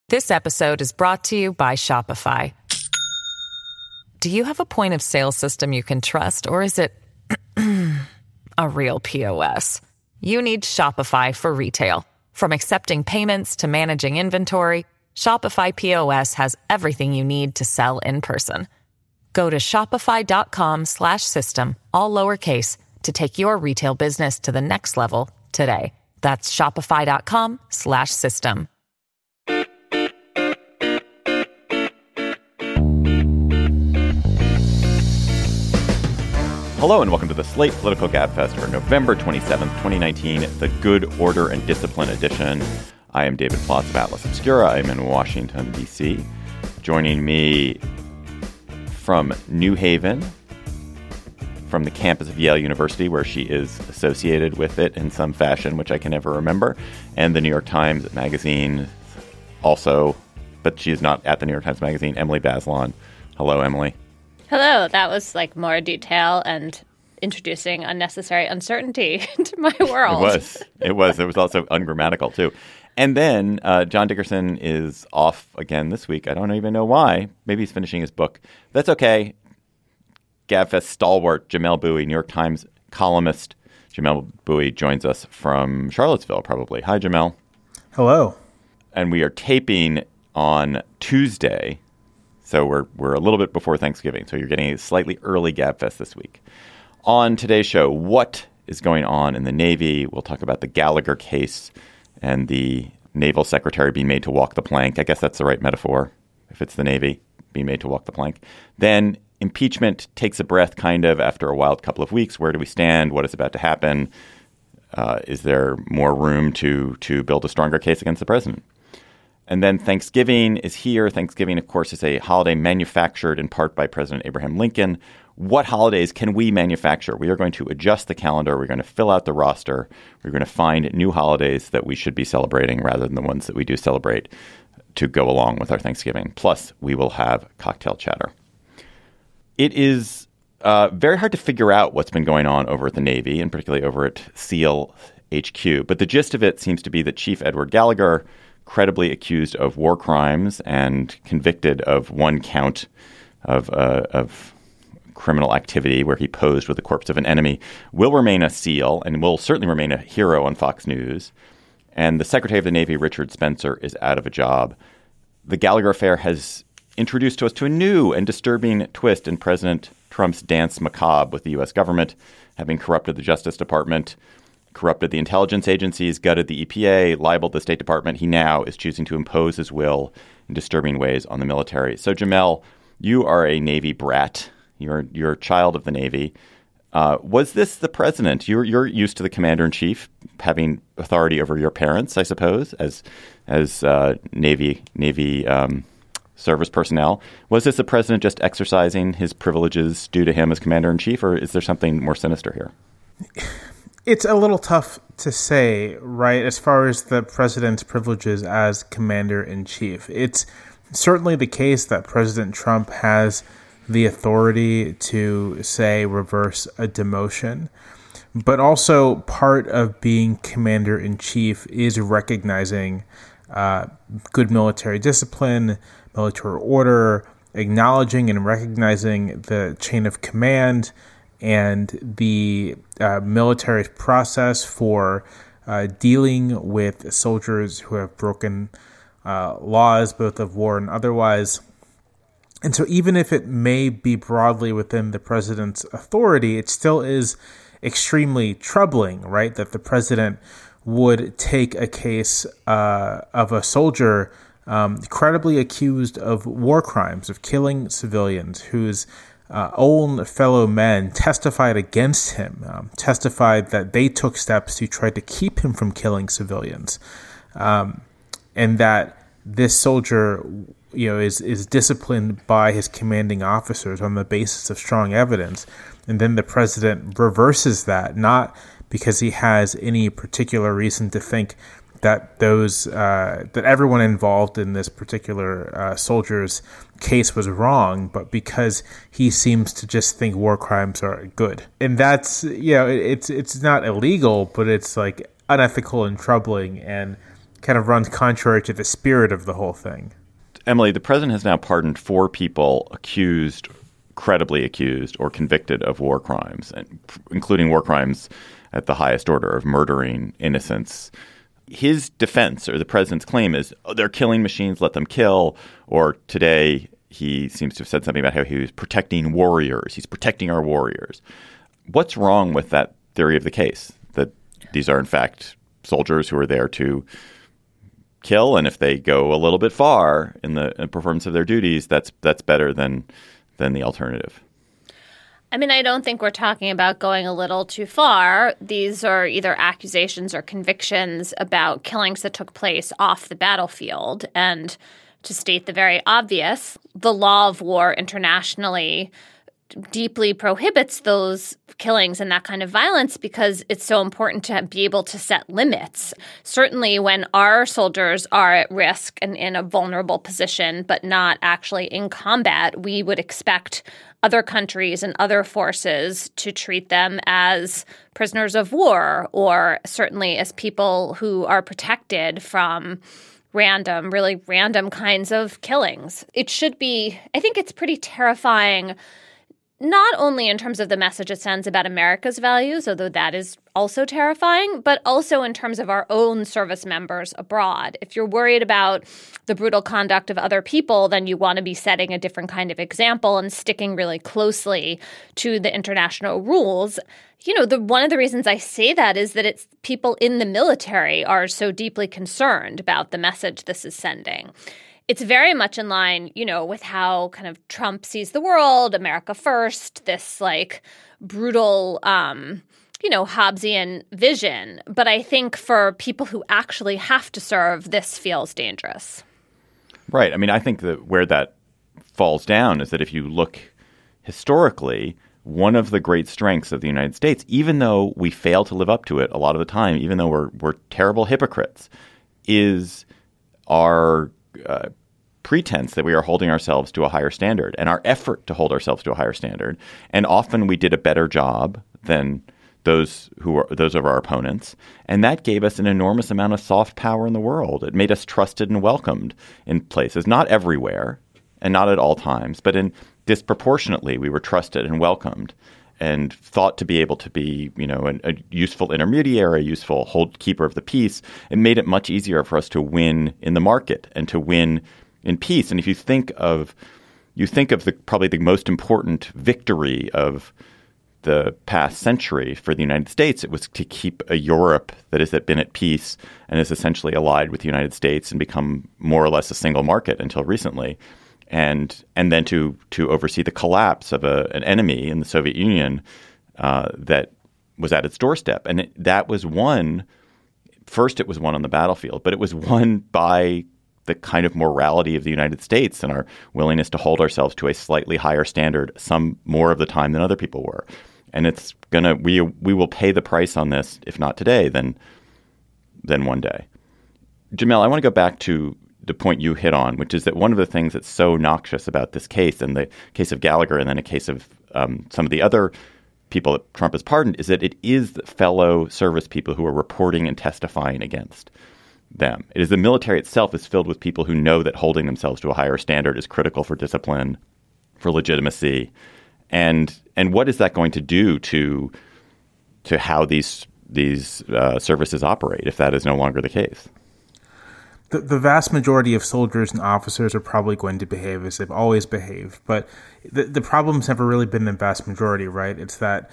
This episode is brought to you by Shopify. Do you have a point of sale system you can trust, or is it a real POS? You need Shopify for retail. From accepting payments to managing inventory, Shopify POS has everything you need to sell in person. Go to shopify.com/system, all lowercase, to take your retail business to the next level today. That's shopify.com/system. Hello and welcome to the Slate Political Gabfest for November 27th, 2019, the Good Order and Discipline edition. I am David Plotz of Atlas Obscura. I'm in Washington, D.C. Joining me from New Haven, from the campus of Yale University, where she is associated with it in some fashion, which I can never remember, and the New York Times Magazine also, but she is not at the New York Times Magazine, Emily Bazelon. Hello, Emily. Hello. That was like more detail and introducing unnecessary uncertainty into my world. It was. It was also ungrammatical, too. And then John Dickerson is off again this week. I don't even know why. Maybe he's finishing his book. That's okay. Gabfest stalwart Jamelle Bouie, New York Times columnist Jamelle Bouie, joins us from Charlottesville, probably. Hi, Jamelle. Hello. And we are taping on Tuesday. So we're a little bit before Thanksgiving. So you're getting a slightly early Gabfest this week. On today's show, what is going on in the Navy? We'll talk about the Gallagher case and the naval secretary being made to walk the plank. I guess that's the right metaphor, if it's the Navy being made to walk the plank. Then impeachment takes a breath, kind of, after a wild couple of weeks. Where do we stand? What is about to happen? Is there more room to build a stronger case against the president? And then Thanksgiving is here. Thanksgiving, of course, is a holiday manufactured in part by President Abraham Lincoln. What holidays can we manufacture? We are going to adjust the calendar. We're going to fill out the roster. We're going to find new holidays that we should be celebrating rather than the ones that we do celebrate to go along with our Thanksgiving. Plus, we will have cocktail chatter. It is very hard to figure out what's been going on over at the Navy, and particularly over at SEAL HQ. But the gist of it seems to be that Chief Edward Gallagher, credibly accused of war crimes and convicted of one count of criminal activity where he posed with the corpse of an enemy, will remain a SEAL and will certainly remain a hero on Fox News. And the Secretary of the Navy, Richard Spencer, is out of a job. The Gallagher affair has introduced us to a new and disturbing twist in President Trump's dance macabre with the U.S. government, having corrupted the Justice Department, corrupted the intelligence agencies, gutted the EPA, libeled the State Department. He now is choosing to impose his will in disturbing ways on the military. So, Jamelle, you are a Navy brat. You're a child of the Navy. Was this the president? You're used to the commander-in-chief having authority over your parents, I suppose, as Navy service personnel. Was this the president just exercising his privileges due to him as commander-in-chief, or is there something more sinister here? It's a little tough to say, right, as far as the president's privileges as commander-in-chief. It's certainly the case that President Trump has the authority to, say, reverse a demotion. But also part of being commander-in-chief is recognizing good military discipline, military order, acknowledging and recognizing the chain of command and the military process for dealing with soldiers who have broken laws, both of war and otherwise. And so even if it may be broadly within the president's authority, it still is extremely troubling, right, that the president would take a case of a soldier credibly accused of war crimes, of killing civilians, whose own fellow men testified against him, testified that they took steps to try to keep him from killing civilians, and that this soldier, is disciplined by his commanding officers on the basis of strong evidence, and then the president reverses that, not because he has any particular reason to think that that everyone involved in this particular soldier's case was wrong, but because he seems to just think war crimes are good. And that's, it's not illegal, but it's like unethical and troubling and kind of runs contrary to the spirit of the whole thing. Emily, the president has now pardoned 4 people credibly accused or convicted of war crimes, including war crimes at the highest order of murdering innocents. His defense, or the president's claim, is they're killing machines, let them kill. Or today he seems to have said something about how he was protecting warriors. He's protecting our warriors. What's wrong with that theory of the case, that these are in fact soldiers who are there to kill, and if they go a little bit far in the performance of their duties, that's better than the alternative? I mean, I don't think we're talking about going a little too far. These are either accusations or convictions about killings that took place off the battlefield. And to state the very obvious, the law of war internationally deeply prohibits those killings and that kind of violence because it's so important to be able to set limits. Certainly when our soldiers are at risk and in a vulnerable position, but not actually in combat, we would expect other countries and other forces to treat them as prisoners of war, or certainly as people who are protected from really random kinds of killings. It should be, I think it's pretty terrifying, not only in terms of the message it sends about America's values, although that is also terrifying, but also in terms of our own service members abroad. If you're worried about the brutal conduct of other people, then you want to be setting a different kind of example and sticking really closely to the international rules. You know, one of the reasons I say that is that it's people in the military are so deeply concerned about the message this is sending. It's very much in line, you know, with how kind of Trump sees the world, America first, this like brutal, Hobbesian vision. But I think for people who actually have to serve, this feels dangerous. Right. I mean, I think that where that falls down is that if you look historically, one of the great strengths of the United States, even though we fail to live up to it a lot of the time, even though we're terrible hypocrites, is our pretense that we are holding ourselves to a higher standard and our effort to hold ourselves to a higher standard. And often we did a better job than those of our opponents. And that gave us an enormous amount of soft power in the world. It made us trusted and welcomed in places, not everywhere and not at all times, but disproportionately we were trusted and welcomed and thought to be able to be, a useful intermediary, a useful keeper of the peace. It made it much easier for us to win in the market and to win in peace. And if you think of probably the most important victory of the past century for the United States, it was to keep a Europe that has been at peace and is essentially allied with the United States and become more or less a single market until recently. And then to oversee the collapse of an enemy in the Soviet Union that was at its doorstep. And that was won. First, it was won on the battlefield, but it was won by the kind of morality of the United States and our willingness to hold ourselves to a slightly higher standard, some more of the time than other people were. And we will pay the price on this, if not today, then one day. Jamelle, I want to go back to the point you hit on, which is that one of the things that's so noxious about this case and the case of Gallagher and then a case of some of the other people that Trump has pardoned is that it is fellow service people who are reporting and testifying against them. It is the military itself is filled with people who know that holding themselves to a higher standard is critical for discipline, for legitimacy. And what is that going to do to how these services operate if that is no longer the case? The vast majority of soldiers and officers are probably going to behave as they've always behaved. But the problem's never really been the vast majority, right? It's that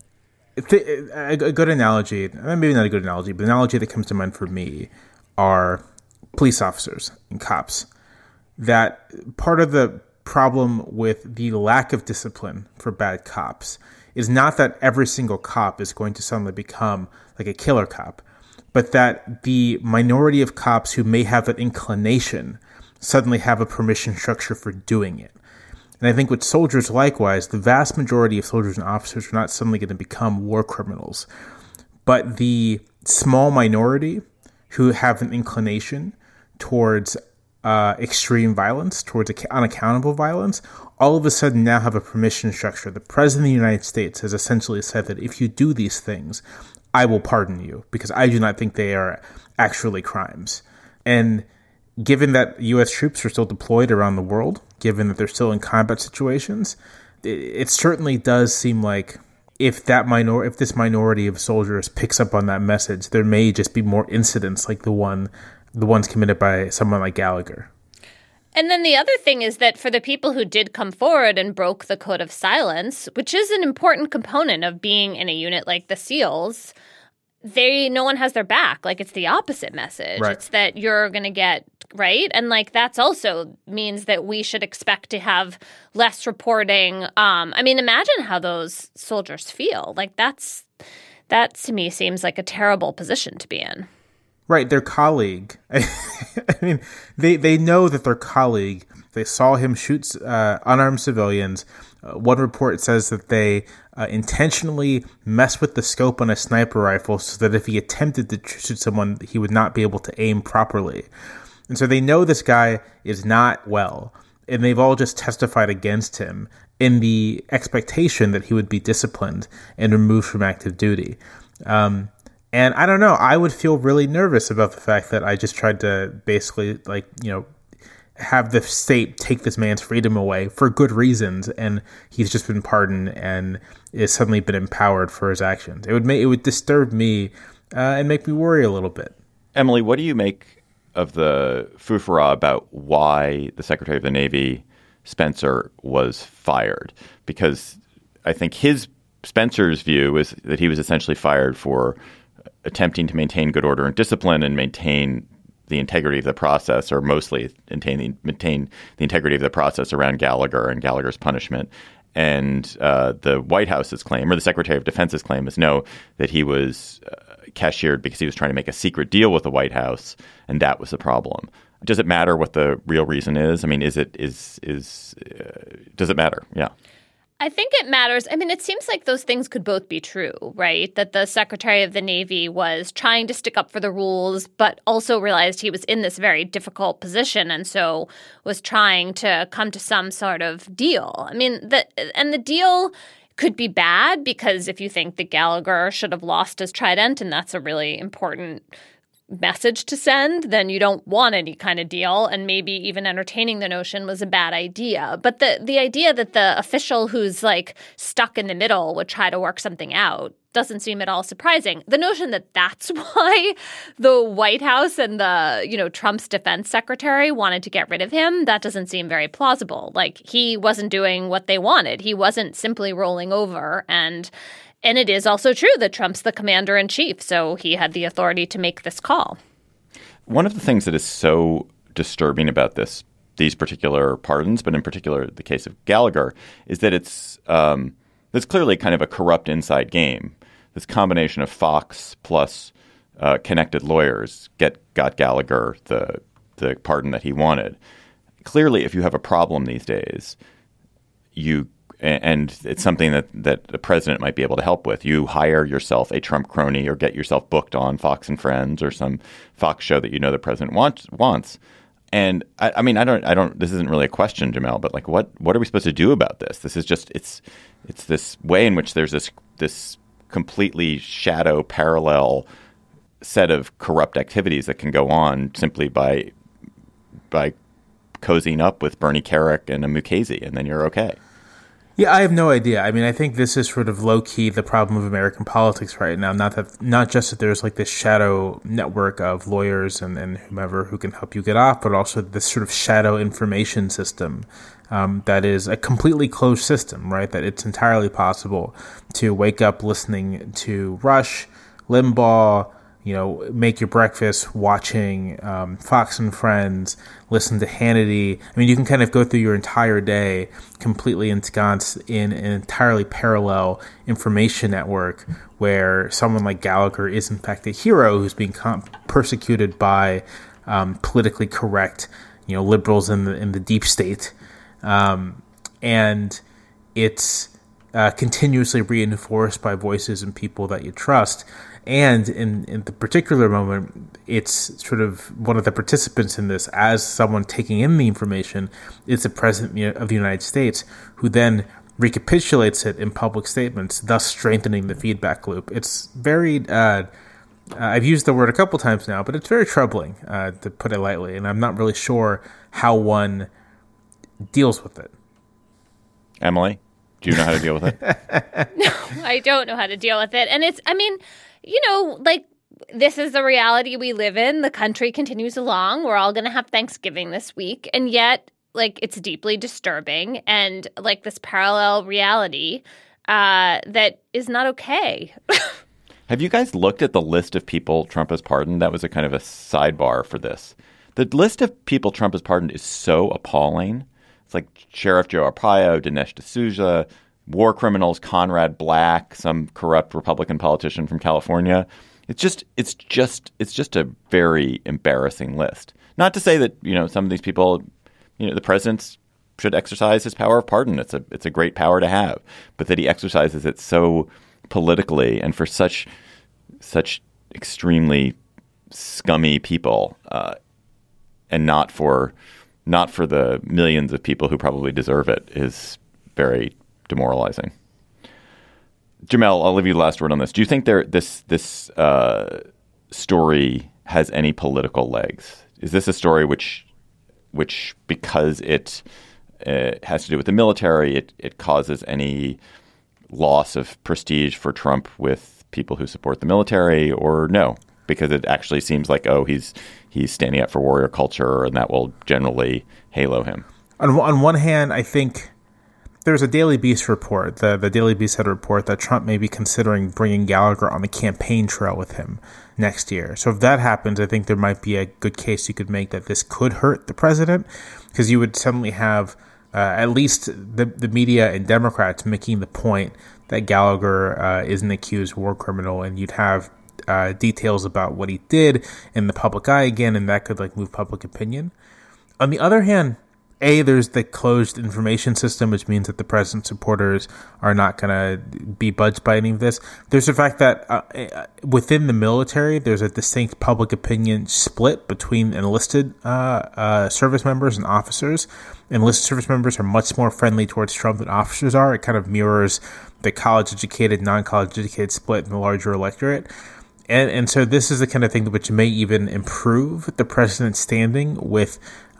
a good analogy, maybe not a good analogy, but the analogy that comes to mind for me are police officers and cops. That part of the problem with the lack of discipline for bad cops is not that every single cop is going to suddenly become like a killer cop, but that the minority of cops who may have that inclination suddenly have a permission structure for doing it. And I think with soldiers likewise, the vast majority of soldiers and officers are not suddenly going to become war criminals. But the small minority who have an inclination towards extreme violence, towards unaccountable violence, all of a sudden now have a permission structure. The President of the United States has essentially said that if you do these things, I will pardon you because I do not think they are actually crimes. And given that U.S. troops are still deployed around the world, given that they're still in combat situations, it certainly does seem like if this minority of soldiers picks up on that message, there may just be more incidents like the ones committed by someone like Gallagher. And then the other thing is that for the people who did come forward and broke the code of silence, which is an important component of being in a unit like the SEALs, no one has their back. Like, it's the opposite message. Right. It's that you're going to get, right? And like, that's also means that we should expect to have less reporting. I mean, imagine how those soldiers feel. Like, that to me seems like a terrible position to be in. Right, their colleague. I mean, they know that their colleague, they saw him shoot unarmed civilians. One report says that they intentionally messed with the scope on a sniper rifle so that if he attempted to shoot someone, he would not be able to aim properly. And so they know this guy is not well, and they've all just testified against him in the expectation that he would be disciplined and removed from active duty. And I don't know, I would feel really nervous about the fact that I just tried to basically, have the state take this man's freedom away for good reasons, and he's just been pardoned and is suddenly been empowered for his actions. It would disturb me and make me worry a little bit. Emily, what do you make of the foofara about why the Secretary of the Navy, Spencer, was fired? Because I think Spencer's view is that he was essentially fired for attempting to maintain good order and discipline and maintain the integrity of the process, or mostly maintain the integrity of the process around Gallagher and Gallagher's punishment. And the White House's claim, or the Secretary of Defense's claim, is that he was cashiered because he was trying to make a secret deal with the White House, and that was the problem. Does it matter what the real reason is? I mean, does it matter? Yeah. I think it matters. I mean, it seems like those things could both be true, right? That the Secretary of the Navy was trying to stick up for the rules, but also realized he was in this very difficult position and so was trying to come to some sort of deal. I mean, the deal could be bad because if you think that Gallagher should have lost his trident, and that's a really important message to send, then you don't want any kind of deal, and maybe even entertaining the notion was a bad idea. But the idea that the official who's like stuck in the middle would try to work something out doesn't seem at all surprising. The notion that that's why the White House and Trump's defense secretary wanted to get rid of him, that doesn't seem very plausible. Like, he wasn't doing what they wanted. He wasn't simply rolling over. And it is also true that Trump's the commander-in-chief, so he had the authority to make this call. One of the things that is so disturbing about these particular pardons, but in particular the case of Gallagher, is that it's clearly kind of a corrupt inside game. This combination of Fox plus connected lawyers got Gallagher the pardon that he wanted. Clearly, if you have a problem these days, and it's something that the president might be able to help with. You hire yourself a Trump crony or get yourself booked on Fox and Friends or some Fox show that the president wants. And I mean, I don't. This isn't really a question, Jamelle, but like, what are we supposed to do about this? This is just it's this way in which there's this completely shadow parallel set of corrupt activities that can go on simply by cozying up with Bernie Kerik and a Mukasey, and then you're okay. Yeah, I have no idea. I mean, I think this is sort of low-key the problem of American politics right now. Not just that there's like this shadow network of lawyers and whomever who can help you get off, but also this sort of shadow information system that is a completely closed system, right? That it's entirely possible to wake up listening to Rush, Limbaugh, make your breakfast watching Fox and Friends, listen to Hannity. I mean, you can kind of go through your entire day completely ensconced in an entirely parallel information network where someone like Gallagher is, in fact, a hero who's being persecuted by politically correct, liberals in the deep state. And it's continuously reinforced by voices and people that you trust. And in the particular moment, it's sort of one of the participants in this, as someone taking in the information, is the president of the United States, who then recapitulates it in public statements, thus strengthening the feedback loop. It's very I've used the word a couple times now, but it's very troubling, to put it lightly, and I'm not really sure how one deals with it. Emily, do you know how to deal with it? No, I don't know how to deal with it. And this is the reality we live in. The country continues along. We're all going to have Thanksgiving this week. And yet, it's deeply disturbing and this parallel reality that is not okay. Have you guys looked at the list of people Trump has pardoned? That was a kind of a sidebar for this. The list of people Trump has pardoned is so appalling. It's like Sheriff Joe Arpaio, Dinesh D'Souza, war criminals, Conrad Black, some corrupt Republican politician from California. It's just a very embarrassing list. Not to say that, some of these people, the president should exercise his power of pardon. It's a great power to have, but that he exercises it so politically and for such extremely scummy people, and not for the millions of people who probably deserve it, is very demoralizing. Jamelle, I'll leave you the last word on this. Do you think this story has any political legs? Is this a story which because it has to do with the military, it causes any loss of prestige for Trump with people who support the military, or no? Because it actually seems like, he's standing up for warrior culture, and that will generally halo him. On one hand, I think there's a Daily Beast report, the Daily Beast had a report that Trump may be considering bringing Gallagher on the campaign trail with him next year. So if that happens, I think there might be a good case you could make that this could hurt the president, because you would suddenly have at least the media and Democrats making the point that Gallagher is an accused war criminal, and you'd have details about what he did in the public eye again, and that could move public opinion. On the other hand, there's the closed information system, which means that the president's supporters are not going to be budged by any of this. There's the fact that within the military, there's a distinct public opinion split between enlisted service members and officers. Enlisted service members are much more friendly towards Trump than officers are. It kind of mirrors the college-educated, non-college-educated split in the larger electorate. And so this is the kind of thing which may even improve the president's standing with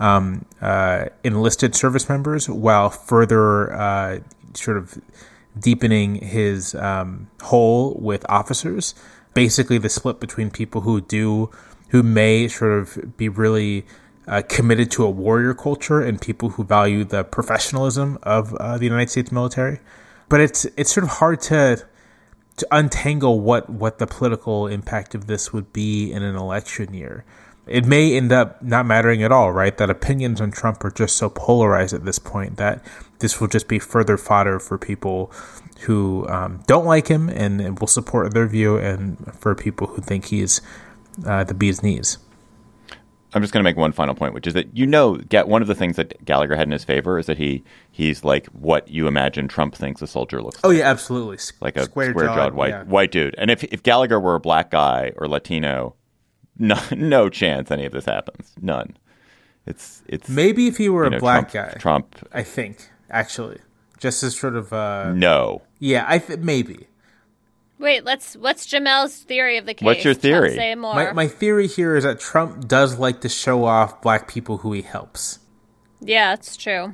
enlisted service members, while further sort of deepening his hole with officers. Basically, the split between people who may sort of be really committed to a warrior culture and people who value the professionalism of the United States military. But it's sort of hard to untangle what the political impact of this would be in an election year. It may end up not mattering at all, right? That opinions on Trump are just so polarized at this point that this will just be further fodder for people who don't like him and will support their view, and for people who think he's the bee's knees. I'm just going to make one final point, which is that, one of the things that Gallagher had in his favor is that he's like what you imagine Trump thinks a soldier looks like. Oh, yeah, absolutely. Like a square-jawed white dude. And if Gallagher were a black guy or Latino, no chance any of this happens. None. It's maybe if he were a black guy. Trump, I think, actually. Just as sort of... no. Yeah, maybe. Wait, what's Jamel's theory of the case? What's your theory? Say more. My theory here is that Trump does like to show off black people who he helps. Yeah, it's true.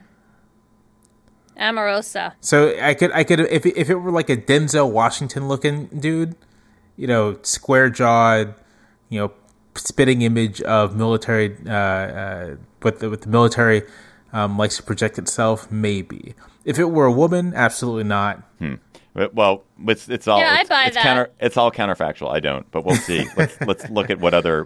Amorosa. So I could if it were like a Denzel Washington looking dude, square jawed, spitting image of military, with the military likes to project itself, maybe. If it were a woman, absolutely not. Well, it's all I buy that. It's all counterfactual. I don't, but we'll see. Let's look at what other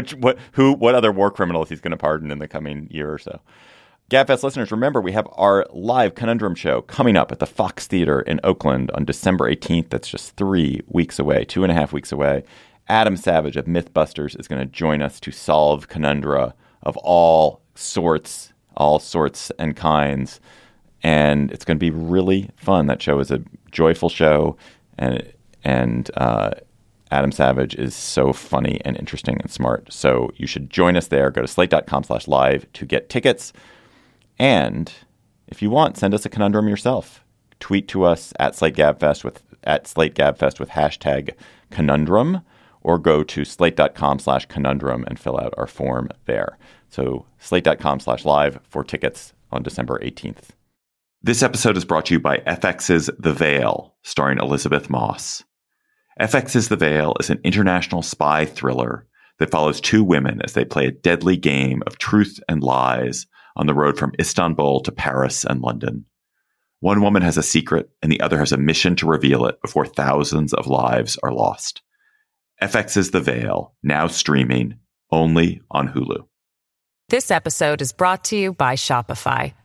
war criminals he's going to pardon in the coming year or so. GabFest listeners, remember we have our live Conundrum show coming up at the Fox Theater in Oakland on December 18th. That's just 3 weeks away, 2.5 weeks away. Adam Savage of Mythbusters is going to join us to solve conundra of all sorts and kinds. And it's going to be really fun. That show is a joyful show, and Adam Savage is so funny and interesting and smart. So you should join us there. Go to slate.com/live to get tickets. And if you want, send us a conundrum yourself. Tweet to us at SlateGabFest with hashtag conundrum, or go to slate.com/conundrum and fill out our form there. So slate.com/live for tickets on December 18th. This episode is brought to you by FX's The Veil, starring Elizabeth Moss. FX's The Veil is an international spy thriller that follows two women as they play a deadly game of truth and lies on the road from Istanbul to Paris and London. One woman has a secret and the other has a mission to reveal it before thousands of lives are lost. FX's The Veil, now streaming only on Hulu. This episode is brought to you by Shopify.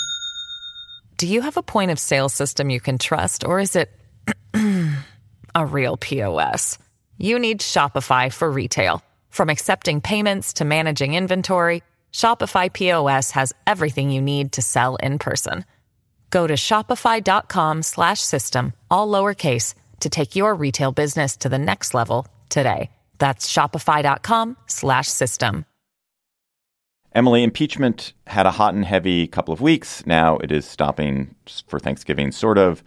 Do you have a point of sale system you can trust, or is it a real POS? You need Shopify for retail. From accepting payments to managing inventory, Shopify POS has everything you need to sell in person. Go to shopify.com/system, all lowercase, to take your retail business to the next level today. That's shopify.com/system. Emily, impeachment had a hot and heavy couple of weeks. Now it is stopping for Thanksgiving, sort of.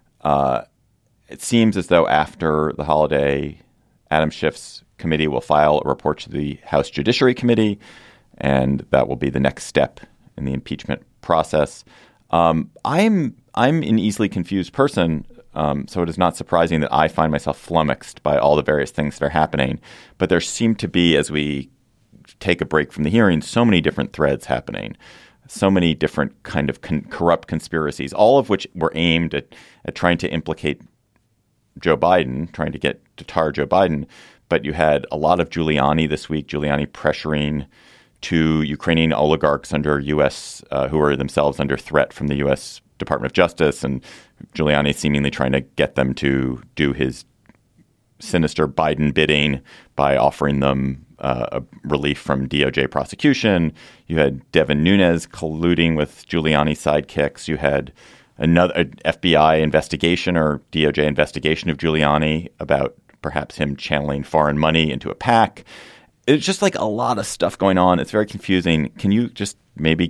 It seems as though after the holiday, Adam Schiff's committee will file a report to the House Judiciary Committee, and that will be the next step in the impeachment process. I'm an easily confused person, so it is not surprising that I find myself flummoxed by all the various things that are happening. But there seem to be, as we take a break from the hearing, so many different threads happening, so many different kind of corrupt conspiracies, all of which were aimed at trying to implicate Joe Biden, trying to get to tar Joe Biden. But you had a lot of Giuliani this week, Giuliani pressuring to Ukrainian oligarchs under U.S. Who are themselves under threat from the U.S. Department of Justice, and Giuliani seemingly trying to get them to do his sinister Biden bidding by offering them a relief from DOJ prosecution. You had Devin Nunes colluding with Giuliani sidekicks. You had another FBI investigation or DOJ investigation of Giuliani about perhaps him channeling foreign money into a PAC. It's just like a lot of stuff going on. It's very confusing. Can you just maybe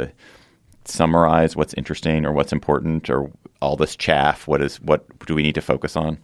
summarize what's interesting or what's important, or all this chaff? What do we need to focus on?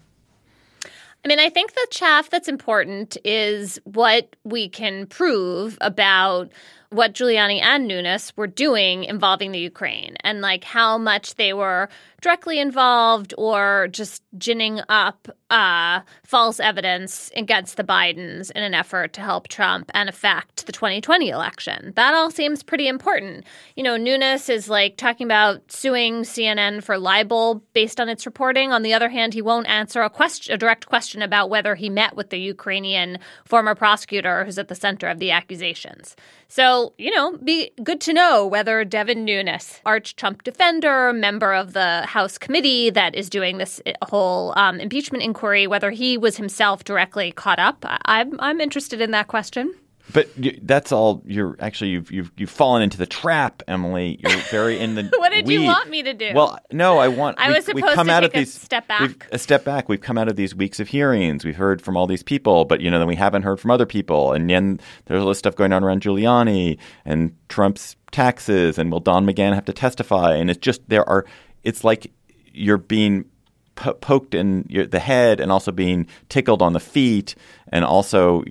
I mean, I think the chaff that's important is what we can prove about what Giuliani and Nunes were doing involving the Ukraine, and like how much they were directly involved or just ginning up false evidence against the Bidens in an effort to help Trump and affect the 2020 election. That all seems pretty important. You know, Nunes is like talking about suing CNN for libel based on its reporting. On the other hand, he won't answer a direct question about whether he met with the Ukrainian former prosecutor who's at the center of the accusations. So, you know, be good to know whether Devin Nunes, arch-Trump defender, member of the House committee that is doing this whole impeachment inquiry, whether he was himself directly caught up. I'm interested in that question. But that's all. You've fallen into the trap, Emily. You're very in the. What did you want me to do? Well, no, I was supposed to take a step back. A step back. We've come out of these weeks of hearings. We've heard from all these people, but then we haven't heard from other people. And then there's all this stuff going on around Giuliani and Trump's taxes, and will Don McGahn have to testify? And it's just it's like you're being poked in the head and also being tickled on the feet, and also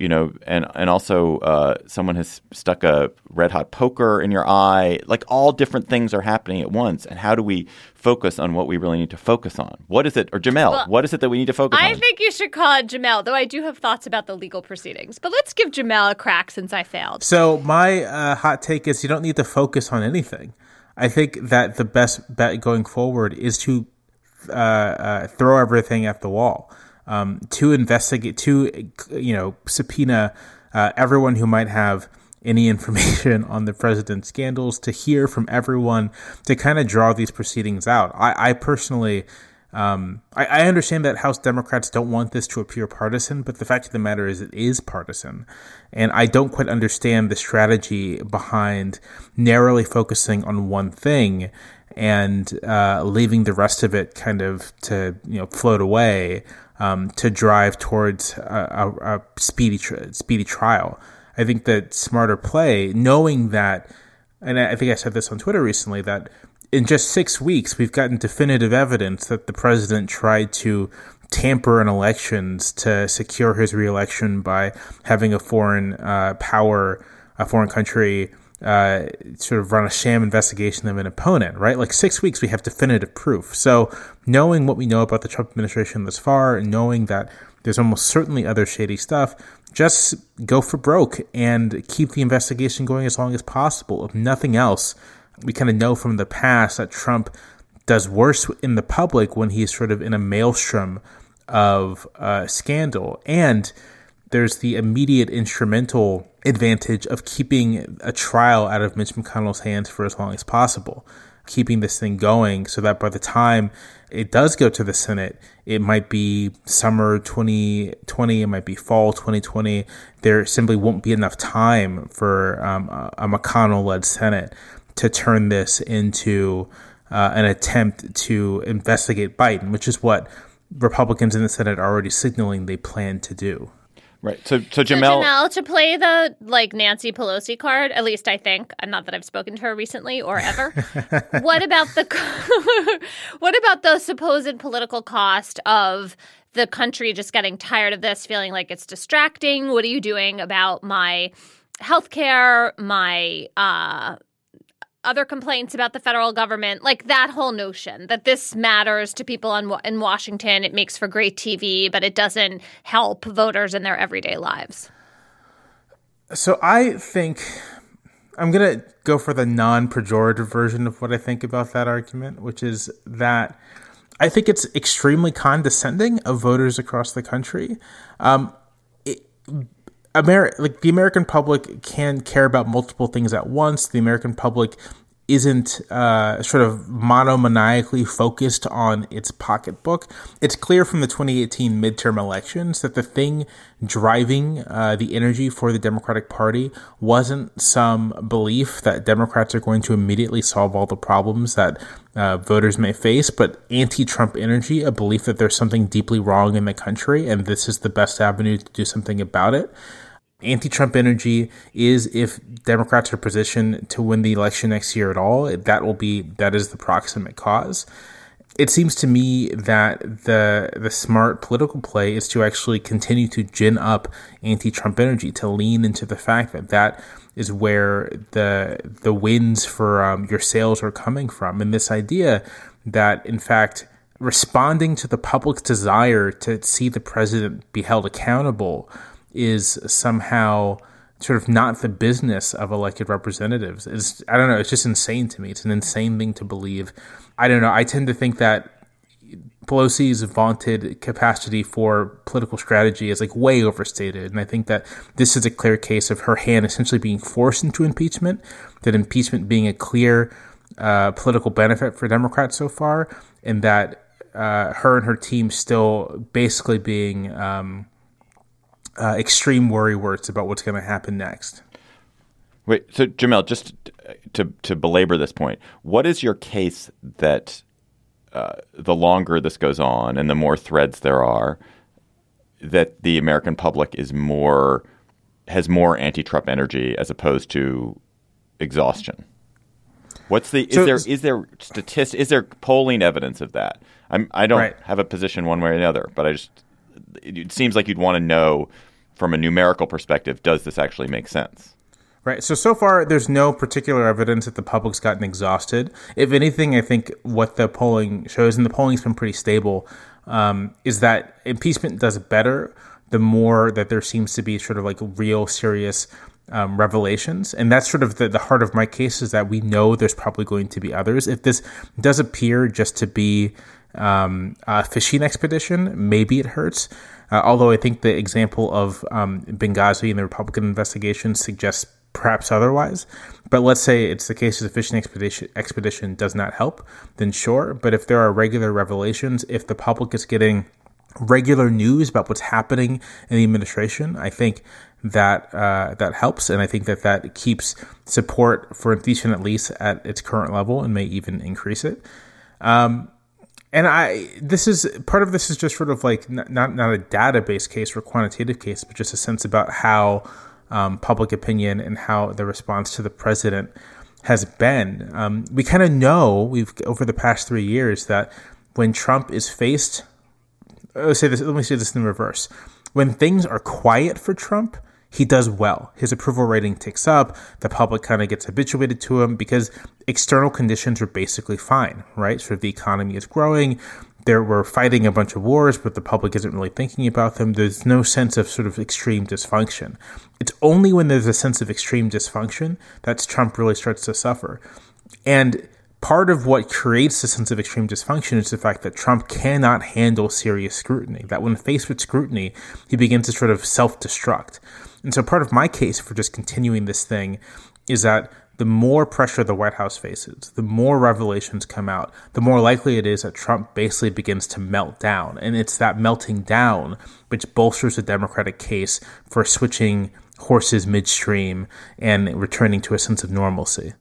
someone has stuck a red hot poker in your eye. Like, all different things are happening at once. And how do we focus on what we really need to focus on? What is it, or Jamel, what is it that we need to focus on? I think you should call it Jamel, though I do have thoughts about the legal proceedings. But let's give Jamel a crack since I failed. So my hot take is you don't need to focus on anything. I think that the best bet going forward is to throw everything at the wall, to investigate, to subpoena everyone who might have any information on the president's scandals, to hear from everyone, to kind of draw these proceedings out. I personally, I understand that House Democrats don't want this to appear partisan, but the fact of the matter is it is partisan. And I don't quite understand the strategy behind narrowly focusing on one thing and leaving the rest of it kind of to float away, to drive towards a speedy trial. I think that smarter play, knowing that, and I think I said this on Twitter recently, that in just 6 weeks we've gotten definitive evidence that the president tried to tamper in elections to secure his reelection by having a foreign power, a foreign country, sort of run a sham investigation of an opponent, right? Like 6 weeks, we have definitive proof. So knowing what we know about the Trump administration thus far, and knowing that there's almost certainly other shady stuff, just go for broke and keep the investigation going as long as possible. If nothing else, we kind of know from the past that Trump does worse in the public when he's sort of in a maelstrom of scandal. And there's the immediate instrumental advantage of keeping a trial out of Mitch McConnell's hands for as long as possible, keeping this thing going so that by the time it does go to the Senate, it might be summer 2020, it might be fall 2020. There simply won't be enough time for a McConnell-led Senate to turn this into an attempt to investigate Biden, which is what Republicans in the Senate are already signaling they plan to do. Right. So Jamelle, to play the Nancy Pelosi card, at least I think, not that I've spoken to her recently or ever. What about the supposed political cost of the country just getting tired of this, feeling like it's distracting? What are you doing about my healthcare, my other complaints about the federal government, like that whole notion that this matters to people in Washington. It makes for great TV, but it doesn't help voters in their everyday lives. So I think I'm going to go for the non-pejorative version of what I think about that argument, which is that I think it's extremely condescending of voters across the country. The American public can care about multiple things at once. The American public isn't sort of monomaniacally focused on its pocketbook. It's clear from the 2018 midterm elections that the thing driving the energy for the Democratic Party wasn't some belief that Democrats are going to immediately solve all the problems that voters may face, but anti-Trump energy, a belief that there's something deeply wrong in the country and this is the best avenue to do something about it. Anti-Trump energy is if Democrats are positioned to win the election next year at all, that is the proximate cause. It seems to me that the smart political play is to actually continue to gin up anti-Trump energy, to lean into the fact that is where the wins for your sales are coming from. And this idea that, in fact, responding to the public's desire to see the president be held accountable is somehow sort of not the business of elected representatives. I don't know. It's just insane to me. It's an insane thing to believe. I don't know. I tend to think that Pelosi's vaunted capacity for political strategy is like way overstated. And I think that this is a clear case of her hand essentially being forced into impeachment, that impeachment being a clear political benefit for Democrats so far, and that her and her team still basically being extreme worry words about what's going to happen next. Wait, so Jamelle, just to belabor this point, what is your case that the longer this goes on and the more threads there are, that the American public has more anti-Trump energy as opposed to exhaustion? Is there polling evidence of that? I don't have a position one way or another, but it seems like you'd want to know from a numerical perspective, does this actually make sense? Right. So far, there's no particular evidence that the public's gotten exhausted. If anything, I think what the polling shows, and the polling's been pretty stable, is that impeachment does better the more that there seems to be sort of like real serious revelations. And that's sort of the heart of my case, is that we know there's probably going to be others. If this does appear just to be a fishing expedition, maybe it hurts. Although I think the example of Benghazi and the Republican investigation suggests perhaps otherwise. But let's say it's the case that the fishing expedition does not help, then sure. But if there are regular revelations, if the public is getting regular news about what's happening in the administration, I think that that helps. And I think that keeps support for impeachment at least at its current level and may even increase it. And part of this is just sort of like not a database case or quantitative case, but just a sense about how public opinion and how the response to the president has been. We kind of know over the past 3 years that when Trump is faced let me say this in reverse. When things are quiet for Trump, he does well. His approval rating ticks up. The public kind of gets habituated to him because external conditions are basically fine, right? Sort of the economy is growing. We're fighting a bunch of wars, but the public isn't really thinking about them. There's no sense of sort of extreme dysfunction. It's only when there's a sense of extreme dysfunction that Trump really starts to suffer. And part of what creates a sense of extreme dysfunction is the fact that Trump cannot handle serious scrutiny, that when faced with scrutiny, he begins to sort of self-destruct. And so part of my case for just continuing this thing is that the more pressure the White House faces, the more revelations come out, the more likely it is that Trump basically begins to melt down. And it's that melting down which bolsters the Democratic case for switching horses midstream and returning to a sense of normalcy.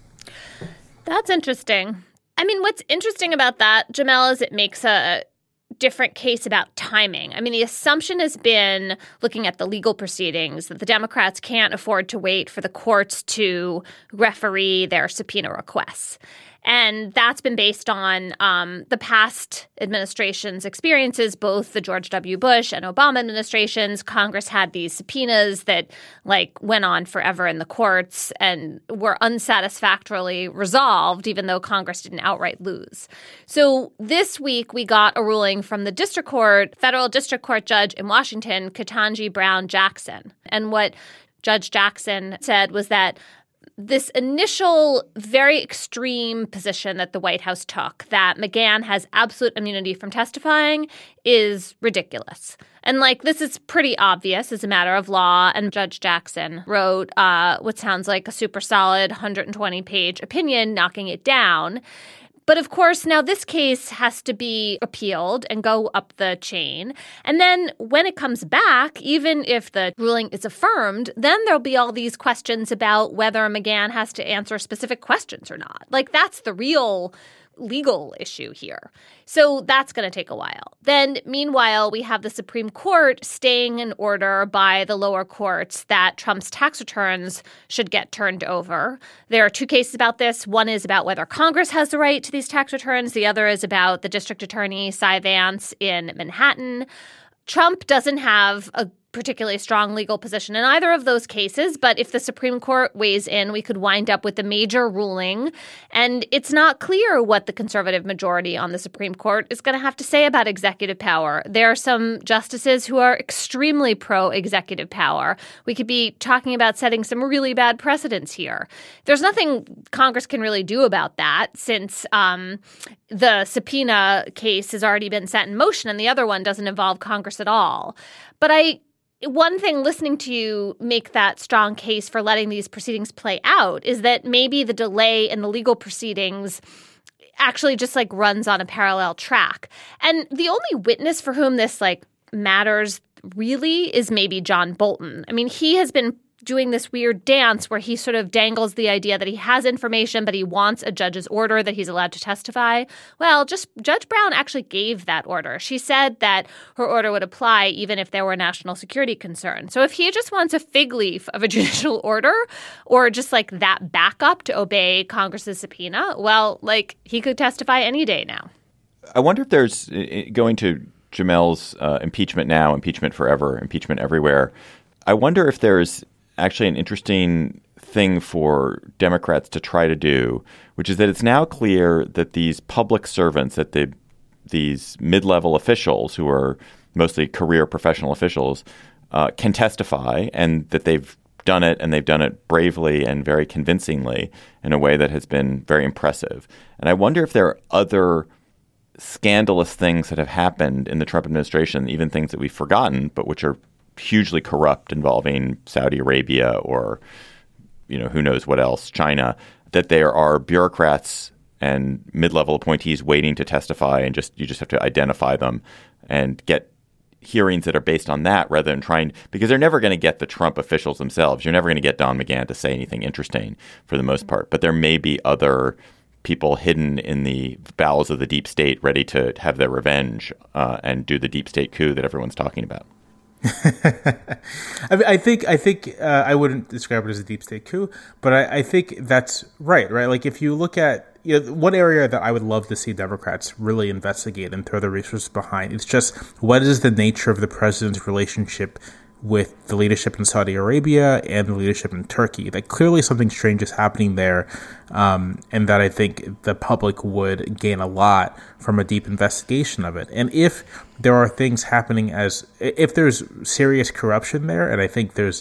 That's interesting. I mean, what's interesting about that, Jamelle, is it makes a different case about timing. I mean, the assumption has been, looking at the legal proceedings, that the Democrats can't afford to wait for the courts to referee their subpoena requests. And that's been based on the past administration's experiences, both the George W. Bush and Obama administrations. Congress had these subpoenas that went on forever in the courts and were unsatisfactorily resolved, even though Congress didn't outright lose. So this week we got a ruling from the district court, federal district court judge in Washington, Ketanji Brown Jackson. And what Judge Jackson said was that this initial very extreme position that the White House took, that McGahn has absolute immunity from testifying, is ridiculous. And this is pretty obvious as a matter of law. And Judge Jackson wrote what sounds like a super solid 120-page opinion knocking it down. But of course, now this case has to be appealed and go up the chain. And then when it comes back, even if the ruling is affirmed, then there'll be all these questions about whether McGahn has to answer specific questions or not. That's the real legal issue here. So that's going to take a while. Then, meanwhile, we have the Supreme Court staying an order by the lower courts that Trump's tax returns should get turned over. There are two cases about this. One is about whether Congress has the right to these tax returns. The other is about the district attorney, Cy Vance, in Manhattan. Trump doesn't have a particularly strong legal position in either of those cases, but if the Supreme Court weighs in, we could wind up with a major ruling. And it's not clear what the conservative majority on the Supreme Court is going to have to say about executive power. There are some justices who are extremely pro-executive power. We could be talking about setting some really bad precedents here. There's nothing Congress can really do about that since the subpoena case has already been set in motion and the other one doesn't involve Congress at all. But one thing listening to you make that strong case for letting these proceedings play out is that maybe the delay in the legal proceedings actually just runs on a parallel track. And the only witness for whom this matters really is maybe John Bolton. I mean, he has been doing this weird dance where he sort of dangles the idea that he has information, but he wants a judge's order that he's allowed to testify. Well, just Judge Brown actually gave that order. She said that her order would apply even if there were national security concerns. So if he just wants a fig leaf of a judicial order or just that backup to obey Congress's subpoena, well, he could testify any day now. I wonder if there's, going to Jamel's impeachment now, impeachment forever, impeachment everywhere, I wonder if there's actually an interesting thing for Democrats to try to do, which is that it's now clear that these public servants, that these mid-level officials who are mostly career professional officials can testify, and that they've done it, and they've done it bravely and very convincingly in a way that has been very impressive. And I wonder if there are other scandalous things that have happened in the Trump administration, even things that we've forgotten, but which are hugely corrupt, involving Saudi Arabia or, who knows what else, China, that there are bureaucrats and mid-level appointees waiting to testify, and you just have to identify them and get hearings that are based on that rather than because they're never going to get the Trump officials themselves. You're never going to get Don McGahn to say anything interesting for the most part, but there may be other people hidden in the bowels of the deep state ready to have their revenge and do the deep state coup that everyone's talking about. I think I wouldn't describe it as a deep state coup, but I think that's right. If you look at one area that I would love to see Democrats really investigate and throw the resources behind is just what is the nature of the president's relationship with the leadership in Saudi Arabia and the leadership in Turkey. That clearly something strange is happening there, and that I think the public would gain a lot from a deep investigation of it. And if there are things happening if there's serious corruption there, and I think there's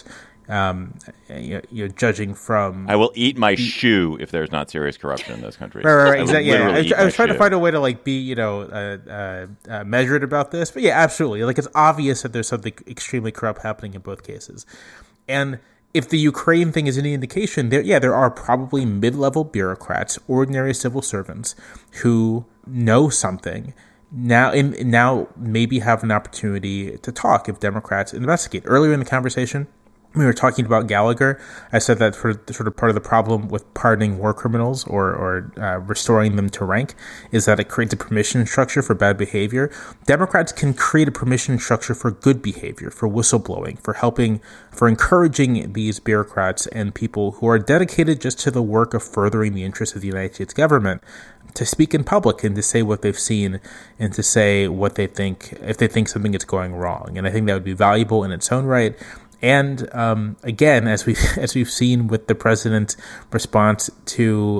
judging from... I will eat my shoe if there's not serious corruption in those countries. Right, exactly. I was trying to find a way to be measured about this, but yeah, absolutely. It's obvious that there's something extremely corrupt happening in both cases, and if the Ukraine thing is any indication, there are probably mid-level bureaucrats, ordinary civil servants who know something. Now maybe have an opportunity to talk if Democrats investigate. Earlier in the conversation, we were talking about Gallagher. I said that for sort of part of the problem with pardoning war criminals or restoring them to rank is that it creates a permission structure for bad behavior. Democrats can create a permission structure for good behavior, for whistleblowing, for encouraging these bureaucrats and people who are dedicated just to the work of furthering the interests of the United States government to speak in public and to say what they've seen and to say what they think if they think something is going wrong. And I think that would be valuable in its own right. And again, as we've seen with the president's response to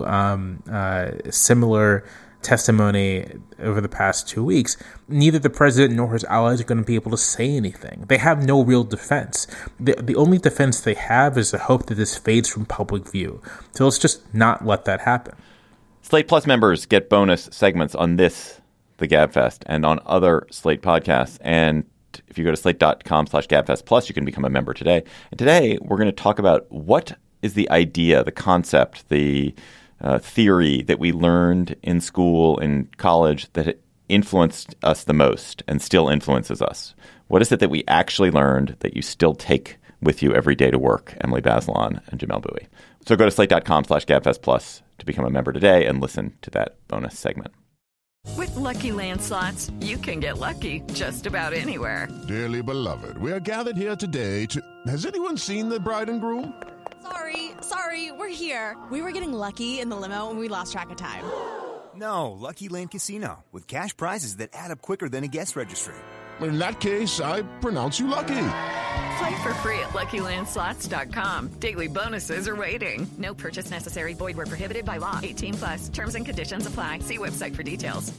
similar testimony over the past 2 weeks, neither the president nor his allies are going to be able to say anything. They have no real defense. The only defense they have is the hope that this fades from public view. So let's just not let that happen. Slate Plus members get bonus segments on this, the GabFest, and on other Slate podcasts. And if you go to slate.com/GabFest Plus, you can become a member today. And today, we're going to talk about what is the idea, the concept, the theory that we learned in school, in college, that influenced us the most and still influences us. What is it that we actually learned that you still take with you every day to work? Emily Bazelon and Jamelle Bouie. So go to slate.com/GabFest Plus to become a member today and listen to that bonus segment. With Lucky Land Slots, you can get lucky just about anywhere. Dearly beloved, we are gathered here today to... Has anyone seen the bride and groom? Sorry, we're here. We were getting lucky in the limo and we lost track of time. No, Lucky Land Casino, with cash prizes that add up quicker than a guest registry. In that case, I pronounce you lucky. Play for free at LuckyLandSlots.com. Daily bonuses are waiting. No purchase necessary. Void where prohibited by law. 18+. Terms and conditions apply. See website for details.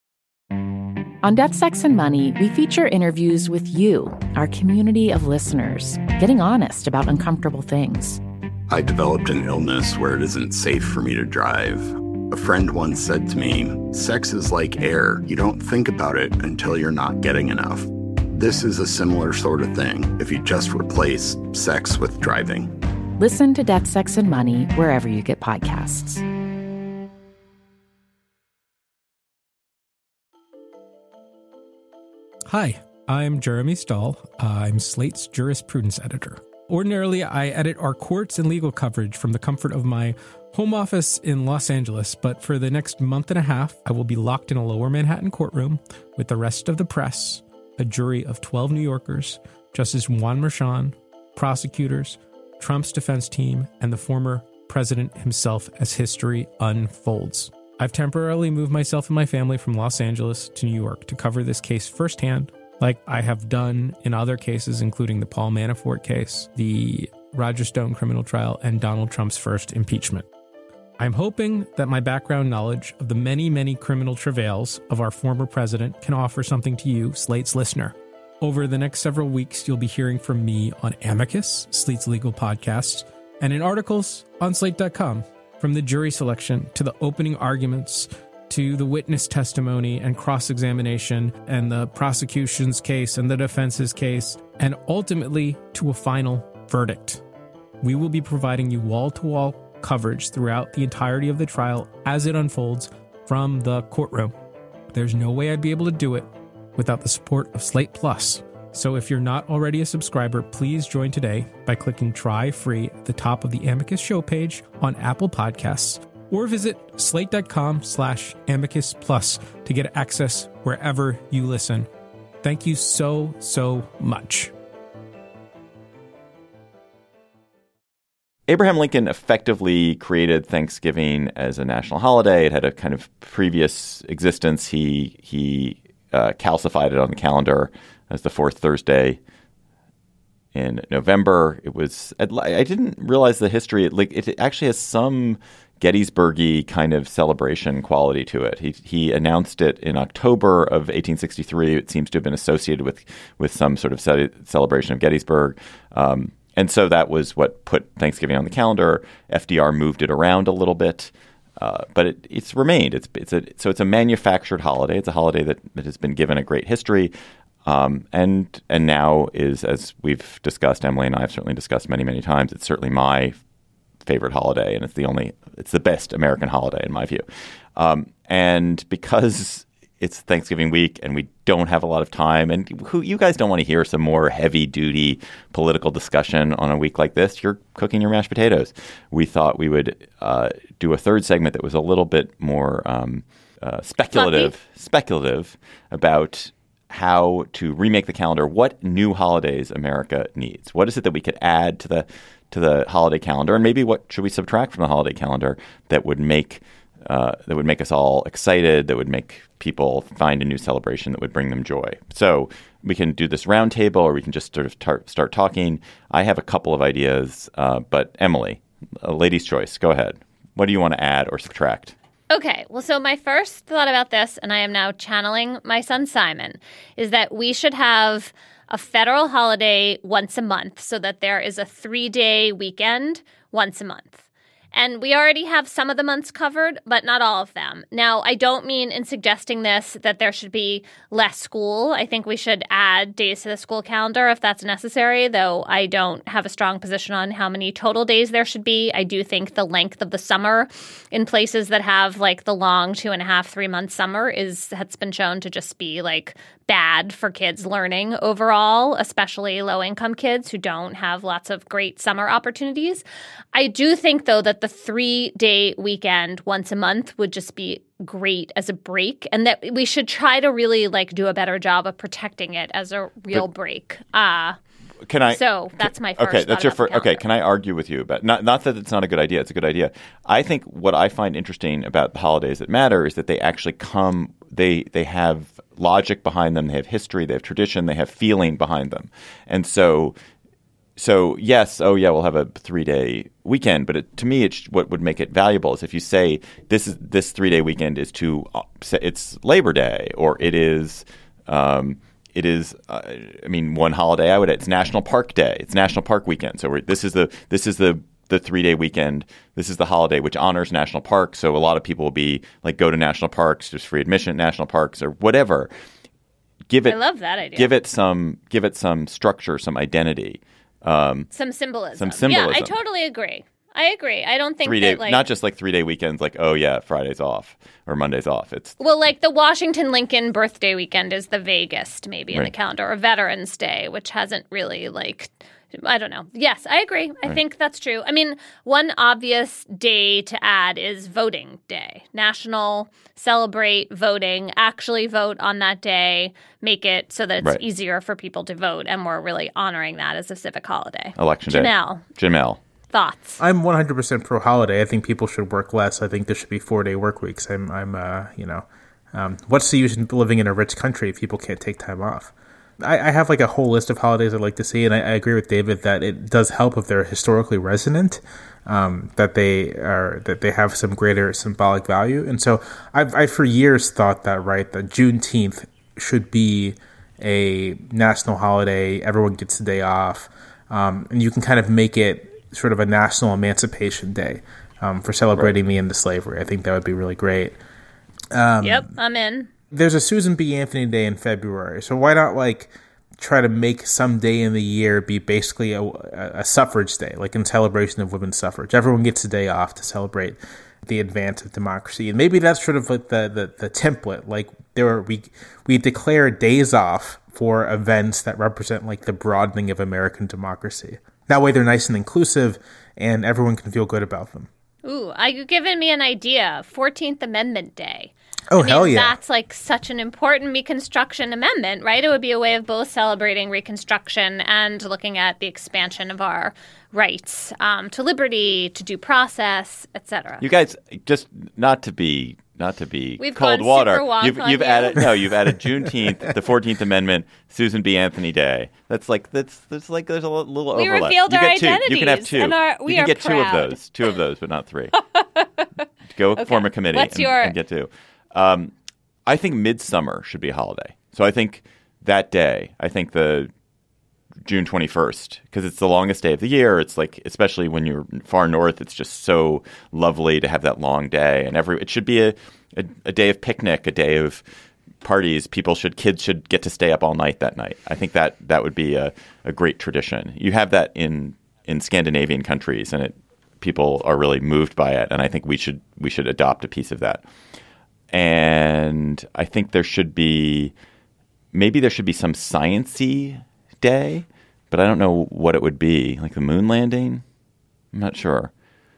On Death, Sex, and Money, we feature interviews with you, our community of listeners, getting honest about uncomfortable things. I developed an illness where it isn't safe for me to drive. A friend once said to me, sex is like air. You don't think about it until you're not getting enough. This is a similar sort of thing if you just replace sex with driving. Listen to Death, Sex, and Money wherever you get podcasts. Hi, I'm Jeremy Stahl. I'm Slate's jurisprudence editor. Ordinarily, I edit our courts and legal coverage from the comfort of my home office in Los Angeles, but for the next month and a half, I will be locked in a lower Manhattan courtroom with the rest of the press, a jury of 12 New Yorkers, Justice Juan Merchan, prosecutors, Trump's defense team, and the former president himself as history unfolds. I've temporarily moved myself and my family from Los Angeles to New York to cover this case firsthand, like I have done in other cases, including the Paul Manafort case, the Roger Stone criminal trial, and Donald Trump's first impeachment. I'm hoping that my background knowledge of the many, many criminal travails of our former president can offer something to you, Slate's listener. Over the next several weeks, you'll be hearing from me on Amicus, Slate's legal podcast, and in articles on Slate.com, from the jury selection to the opening arguments to the witness testimony and cross-examination and the prosecution's case and the defense's case, and ultimately to a final verdict. We will be providing you wall-to-wall coverage throughout the entirety of the trial as it unfolds from the courtroom. There's no way I'd be able to do it without the support of Slate Plus. So if you're not already a subscriber, please join today by clicking Try Free at the top of the Amicus show page on Apple Podcasts, or visit slate.com/Amicus Plus to get access wherever you listen. Thank you so much. Abraham Lincoln effectively created Thanksgiving as a national holiday. It had a kind of previous existence. He calcified it on the calendar as the fourth Thursday in November. It was, I didn't realize the history. It actually has some Gettysburg-y kind of celebration quality to it. He announced it in October of 1863. It seems to have been associated with some sort of celebration of Gettysburg. And so that was what put Thanksgiving on the calendar. FDR moved it around a little bit, but it's remained. It's a manufactured holiday. It's a holiday that has been given a great history, and now is, as we've discussed, Emily and I have certainly discussed many, many times. It's certainly my favorite holiday, and it's the best American holiday in my view. And because it's Thanksgiving week and we don't have a lot of time, and you guys don't want to hear some more heavy-duty political discussion on a week like this. You're cooking your mashed potatoes. We thought we would do a third segment that was a little bit more speculative about how to remake the calendar. What new holidays America needs? What is it that we could add to the holiday calendar, and maybe what should we subtract from the holiday calendar that would make us all excited, that would make people find a new celebration that would bring them joy. So we can do this round table, or we can just sort of start talking. I have a couple of ideas, but Emily, a lady's choice. Go ahead. What do you want to add or subtract? Okay, well, so my first thought about this, and I am now channeling my son Simon, is that we should have a federal holiday once a month so that there is a 3-day weekend once a month. And we already have some of the months covered, but not all of them. Now, I don't mean in suggesting this that there should be less school. I think we should add days to the school calendar if that's necessary, though I don't have a strong position on how many total days there should be. I do think the length of the summer in places that have like the long 2.5-3 month summer has been shown to just be like bad for kids learning overall, especially low-income kids who don't have lots of great summer opportunities. I do think, though, that the 3-day weekend once a month would just be great as a break, and that we should try to really like do a better job of protecting it as a real break. So that's my first. Okay, that's your first. Okay, can I argue with you about not that it's not a good idea? It's a good idea. I think what I find interesting about the holidays that matter is that they actually come. They have logic behind them. They have history. They have tradition. They have feeling behind them. And so yes, oh yeah, we'll have a 3-day weekend. But to me, what would make it valuable is if you say this 3-day weekend is it's Labor Day, or it is. One holiday it's National Park Day. It's National Park Weekend. So this is the 3-day weekend. This is the holiday which honors national parks. So a lot of people will be like, go to national parks. There's free admission at national parks or whatever. I love that idea. Give it some structure, some identity, some symbolism. Yeah, I totally agree. I don't think that not just like 3-day weekends, like, oh yeah, Friday's off or Monday's off. Like the Washington Lincoln birthday weekend is the vaguest maybe in the calendar, or Veterans Day, which hasn't really I don't know. Yes, I agree. I think that's true. I mean, one obvious day to add is Voting Day. National celebrate voting, actually vote on that day, make it so that it's easier for people to vote, and we're really honoring that as a civic holiday. Election Day. Janelle. Thoughts? I'm 100% pro holiday. I think people should work less. I think there should be 4-day work weeks. What's the use in living in a rich country if people can't take time off? I have like a whole list of holidays I'd like to see, and I agree with David that it does help if they're historically resonant, that they have some greater symbolic value. And so I've for years thought that Juneteenth should be a national holiday. Everyone gets a day off, and you can kind of make it sort of a national emancipation day for celebrating the end of slavery. I think that would be really great. Yep, I'm in. There's a Susan B. Anthony Day in February, so why not try to make some day in the year be basically a suffrage day, like in celebration of women's suffrage. Everyone gets a day off to celebrate the advance of democracy, and maybe that's sort of like the template. Like we declare days off for events that represent like the broadening of American democracy. That way they're nice and inclusive, and everyone can feel good about them. Ooh, you've given me an idea. 14th Amendment Day. Oh, hell yeah. That's like such an important Reconstruction amendment, right? It would be a way of both celebrating Reconstruction and looking at the expansion of our rights to liberty, to due process, etc. You guys, just not to be We've cold gone water. super wonk on You've you. added Juneteenth, the 14th Amendment, Susan B. Anthony Day. That's like there's a little We overlap. revealed You our get two. You can have identities, two. and we you can are get proud. two of those, but not three. Go Okay. form a committee and get two. I think midsummer should be a holiday. So I think that day, the June 21st, because it's the longest day of the year. It's like, especially when you're far north, it's just so lovely to have that long day. And it should be a day of picnic, a day of parties. Kids should get to stay up all night that night. I think that would be a great tradition. You have that in Scandinavian countries, and people are really moved by it. And I think we should adopt a piece of that. And I think there should be some science-y day, but I don't know what it would be. Like the moon landing? I'm not sure.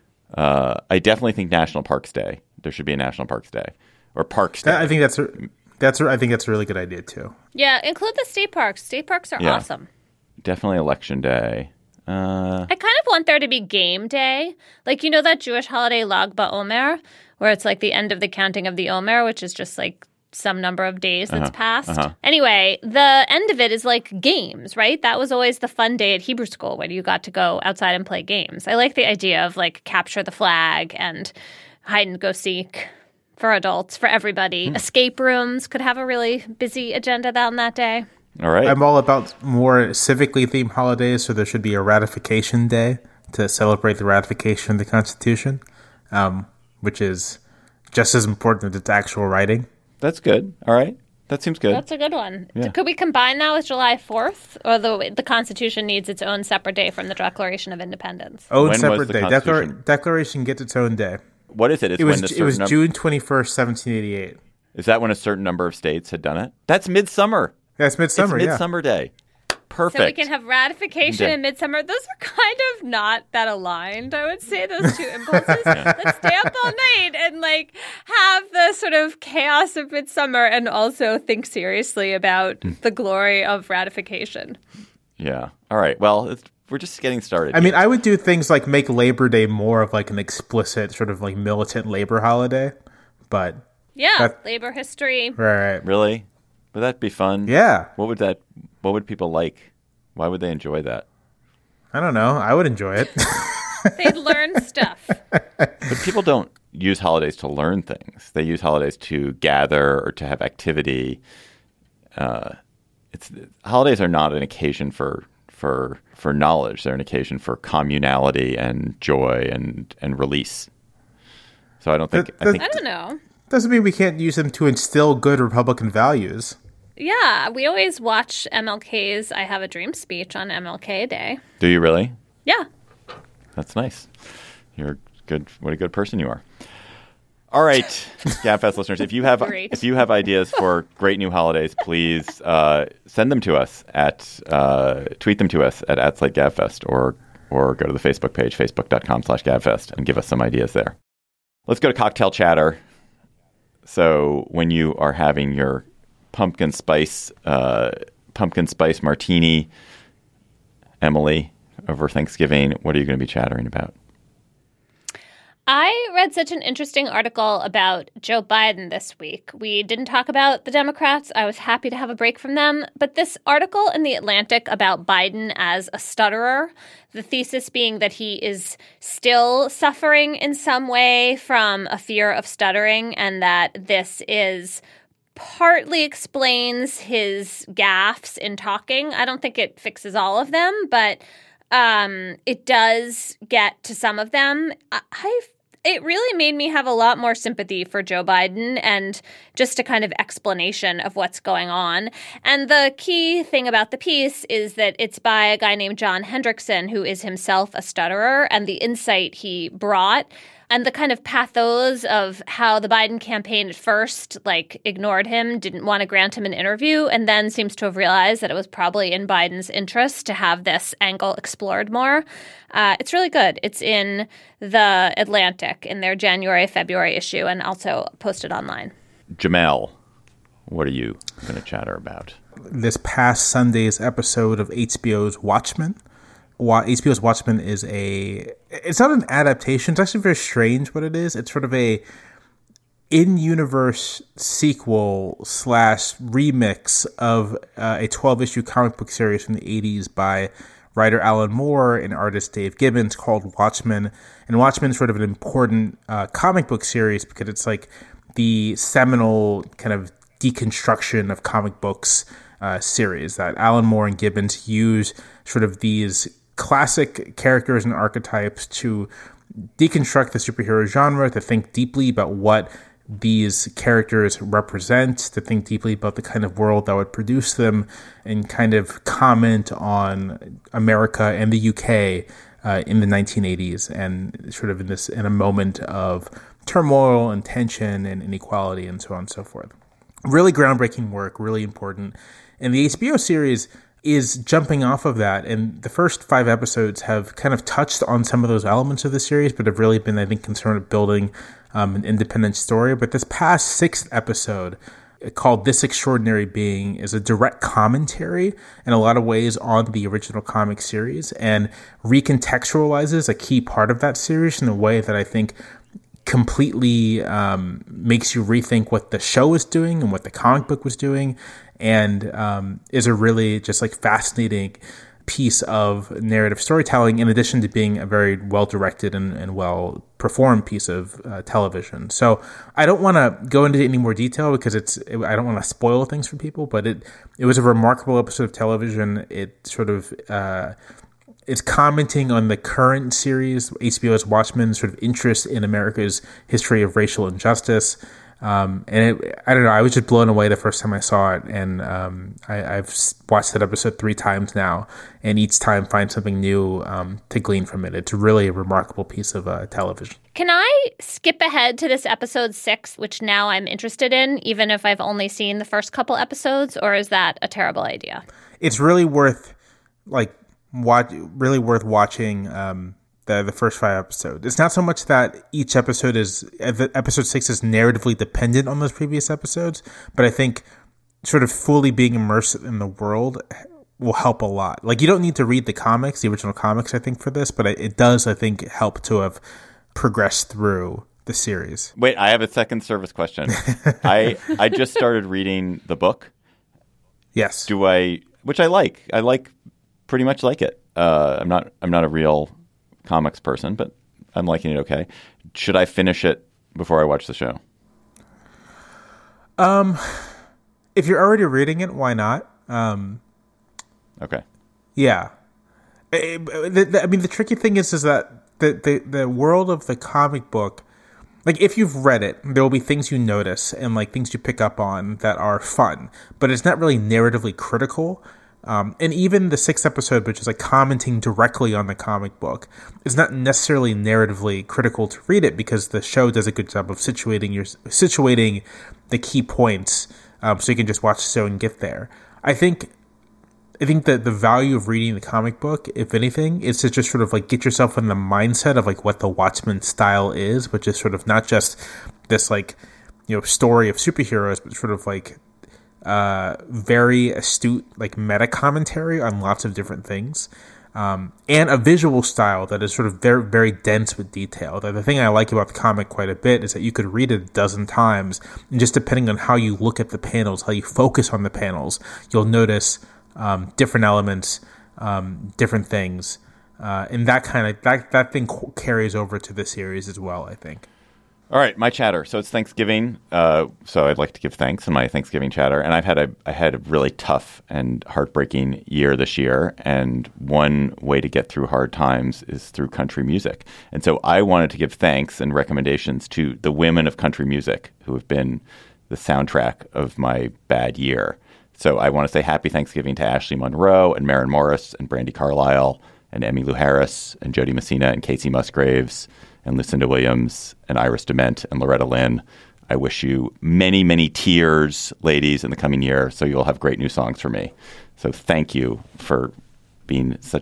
I definitely think National Parks Day. There should be a National Parks Day or Parks Day. I think that's a really good idea too. Yeah, include the state parks. State parks are awesome. Definitely Election Day. I kind of want there to be game day. Like, you know that Jewish holiday Lag BaOmer, where it's like the end of the counting of the Omer, which is just like some number of days that's passed. Anyway, the end of it is like games, right? That was always the fun day at Hebrew school when you got to go outside and play games. I like the idea of like capture the flag and hide and go seek for adults, for everybody. Escape rooms could have a really busy agenda on that day. All right. I'm all about more civically themed holidays, so there should be a ratification day to celebrate the ratification of the Constitution, which is just as important as its actual writing. That's good. All right. That seems good. That's a good one. Yeah. Could we combine that with July 4th? Or the Constitution needs its own separate day from the Declaration of Independence? Own When separate was the day. Constitution? Declaration gets its own day. What is it? It was June 21st, 1788. Is that when a certain number of states had done it? That's midsummer. That's midsummer, It's Midsummer Day. Perfect. So we can have ratification and midsummer. Those are kind of not that aligned, I would say, those two impulses. Let's stay up all night and like have the sort of chaos of midsummer and also think seriously about the glory of ratification. Yeah. All right. Well, we're just getting started. I mean, I would do things like make Labor Day more of like an explicit sort of like militant labor holiday, but yeah, labor history. Right. Really? Would that be fun? Yeah. What would people like? Why would they enjoy that? I don't know. I would enjoy it. They'd learn stuff. But people don't use holidays to learn things. They use holidays to gather or to have activity. Holidays are not an occasion for knowledge. They're an occasion for communality and joy and release. So I don't think. I don't know. Doesn't mean we can't use them to instill good Republican values. Yeah, we always watch MLK's I Have a Dream speech on MLK Day. Do you really? Yeah. That's nice. You're good. What a good person you are. All right, GabFest listeners, if you have ideas for great new holidays, please send them to us tweet them to us at @SlateGabFest or go to the Facebook page, facebook.com/GabFest, and give us some ideas there. Let's go to cocktail chatter. So when you are having your pumpkin spice martini, Emily, over Thanksgiving, what are you going to be chattering about? I read such an interesting article about Joe Biden this week. We didn't talk about the Democrats. I was happy to have a break from them. But this article in The Atlantic about Biden as a stutterer, the thesis being that he is still suffering in some way from a fear of stuttering, and that this is partly explains his gaffes in talking. I don't think it fixes all of them, but it does get to some of them. It really made me have a lot more sympathy for Joe Biden and just a kind of explanation of what's going on. And the key thing about the piece is that it's by a guy named John Hendrickson, who is himself a stutterer, and the insight he brought and the kind of pathos of how the Biden campaign at first ignored him, didn't want to grant him an interview, and then seems to have realized that it was probably in Biden's interest to have this angle explored more. It's really good. It's in The Atlantic in their January-February issue and also posted online. Jamel, what are you going to chatter about? This past Sunday's episode of HBO's Watchmen. HBO's Watchmen is it's not an adaptation. It's actually very strange what it is. It's sort of a in-universe sequel / remix of a 12-issue comic book series from the 80s by writer Alan Moore and artist Dave Gibbons called Watchmen. And Watchmen is sort of an important comic book series because it's like the seminal kind of deconstruction of comic books series that Alan Moore and Gibbons use sort of these classic characters and archetypes to deconstruct the superhero genre, to think deeply about what these characters represent, to think deeply about the kind of world that would produce them, and kind of comment on America and the UK in the 1980s, and sort of in a moment of turmoil and tension and inequality and so on and so forth. Really groundbreaking work, really important. And the HBO series is jumping off of that, and the first 5 episodes have kind of touched on some of those elements of the series, but have really been, I think, concerned with building an independent story. But this past 6th episode, called This Extraordinary Being, is a direct commentary in a lot of ways on the original comic series and recontextualizes a key part of that series in a way that I think completely makes you rethink what the show was doing and what the comic book was doing, and is a really just like fascinating piece of narrative storytelling, in addition to being a very well-directed and well-performed piece of television. So I don't want to go into any more detail because I don't want to spoil things for people, but it was a remarkable episode of television. It sort of is commenting on the current series, HBO's Watchmen, sort of interest in America's history of racial injustice. I don't know, I was just blown away the first time I saw it, and I've watched that episode 3 times now, and each time find something new to glean from it. It's really a remarkable piece of television. Can I skip ahead to this episode 6, which now I'm interested in, even if I've only seen the first couple episodes, or is that a terrible idea? It's really worth watching the first 5 episodes. It's not so much that each episode episode 6 is narratively dependent on those previous episodes, but I think sort of fully being immersed in the world will help a lot. Like, you don't need to read the original comics, I think, for this, but it does, I think, help to have progressed through the series. Wait, I have a second service question. I just started reading the book. Yes. Which I like. I pretty much like it. I'm not a real comics person, but I'm liking it okay. Should I finish it before I watch the show? If you're already reading it, why not? Okay. Yeah. The tricky thing is that the world of the comic book, like, if you've read it, there will be things you notice and like things you pick up on that are fun, but it's not really narratively critical. And even the 6th episode, which is like commenting directly on the comic book, is not necessarily narratively critical to read it because the show does a good job of situating the key points, so you can just watch the show and get there. I think that the value of reading the comic book, if anything, is to just sort of like get yourself in the mindset of like what the Watchmen style is, which is sort of not just this like, story of superheroes, but sort of like very astute like meta commentary on lots of different things, and a visual style that is sort of very, very dense with detail. The thing I like about the comic quite a bit is that you could read it 12 times, and just depending on how you look at the panels, how you focus on the panels, you'll notice different elements, different things, and that thing carries over to the series as well, I think. All right, my chatter. So it's Thanksgiving, so I'd like to give thanks in my Thanksgiving chatter. And I had a really tough and heartbreaking year this year, and one way to get through hard times is through country music. And so I wanted to give thanks and recommendations to the women of country music who have been the soundtrack of my bad year. So I want to say happy Thanksgiving to Ashley Monroe and Maren Morris and Brandi Carlile and Emmylou Harris and Jody Messina and Casey Musgraves and Lucinda Williams and Iris DeMent and Loretta Lynn. I wish you many, many tears, ladies, in the coming year, so you'll have great new songs for me. So thank you for being so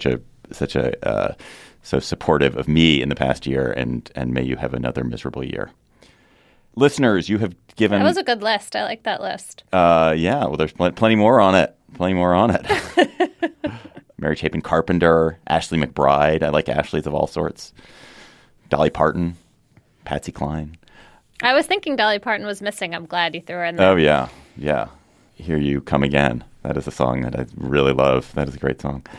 supportive of me in the past year, and may you have another miserable year. Listeners, you have given... That was a good list. I like that list. Yeah, well, there's plenty more on it. Plenty more on it. Mary Chapin Carpenter, Ashley McBryde. I like Ashleys of all sorts. Dolly Parton, Patsy Cline. I was thinking Dolly Parton was missing. I'm glad you threw her in there. Oh, yeah. Yeah. Here You Come Again. That is a song that I really love. That is a great song.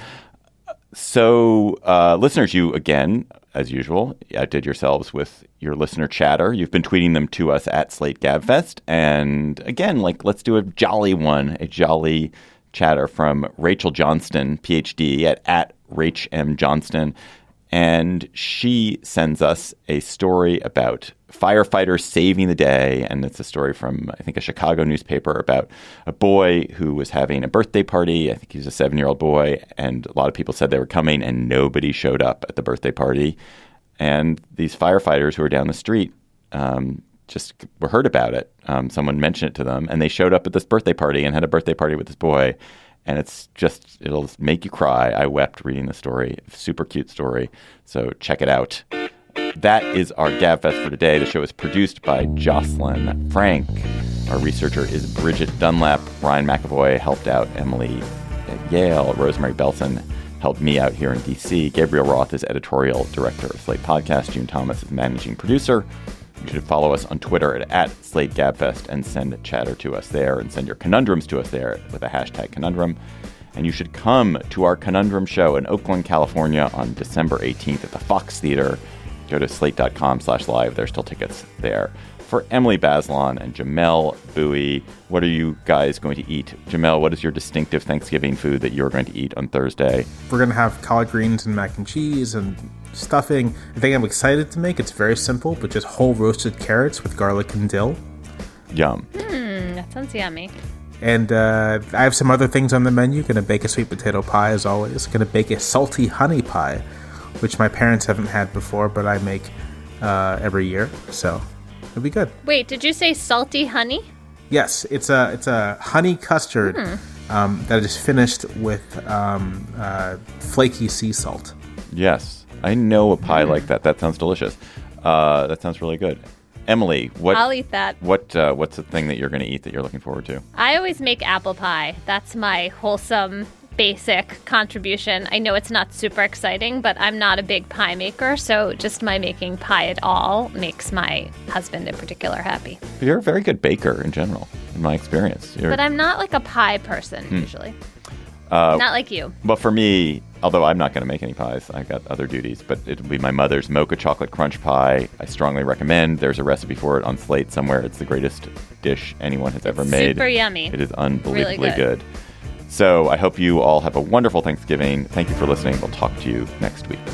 So, listeners, you, again, as usual, outdid yourselves with your listener chatter. You've been tweeting them to us at Slate Gabfest. And again, let's do a jolly one, a jolly chatter from Rachel Johnston, PhD, at Rach M. Johnston. And she sends us a story about firefighters saving the day. And it's a story from, I think, a Chicago newspaper about a boy who was having a birthday party. I think he was a 7-year-old boy. And a lot of people said they were coming and nobody showed up at the birthday party. And these firefighters who were down the street just were heard about it. Someone mentioned it to them and they showed up at this birthday party and had a birthday party with this boy. And it'll make you cry. I wept reading the story. Super cute story. So check it out. That is our GabFest for today. The show is produced by Jocelyn Frank. Our researcher is Bridget Dunlap. Ryan McAvoy helped out Emily at Yale. Rosemary Belson helped me out here in D.C. Gabriel Roth is editorial director of Slate Podcast. June Thomas is managing producer. You should follow us on Twitter at Slate Gabfest and send chatter to us there and send your conundrums to us there with a hashtag conundrum. And you should come to our conundrum show in Oakland, California on December 18th at the Fox Theater. Go to slate.com/live. There's still tickets there. For Emily Bazelon and Jamel Bowie, what are you guys going to eat? Jamel, what is your distinctive Thanksgiving food that you're going to eat on Thursday? We're going to have collard greens and mac and cheese and stuffing. The thing I'm excited to make, it's very simple, but just whole roasted carrots with garlic and dill. Yum. That sounds yummy. And I have some other things on the menu. Going to bake a sweet potato pie, as always. Going to bake a salty honey pie, which my parents haven't had before, but I make every year. So it'll be good. Wait, did you say salty honey? Yes, it's a honey custard that is finished with flaky sea salt. Yes, I know a pie like that. That sounds delicious. That sounds really good. Emily, I'll eat that. What's the thing that you're going to eat that you're looking forward to? I always make apple pie. That's my wholesome, basic contribution. I know it's not super exciting, but I'm not a big pie maker, so just my making pie at all makes my husband in particular happy. You're a very good baker in general, in my experience. But I'm not like a pie person usually. Not like you. Well, for me, although I'm not going to make any pies, I got other duties, but it'll be my mother's mocha chocolate crunch pie. I strongly recommend. There's a recipe for it on Slate somewhere. It's the greatest dish anyone has ever made. Super yummy. It is unbelievably really good. So I hope you all have a wonderful Thanksgiving. Thank you for listening. We'll talk to you next week.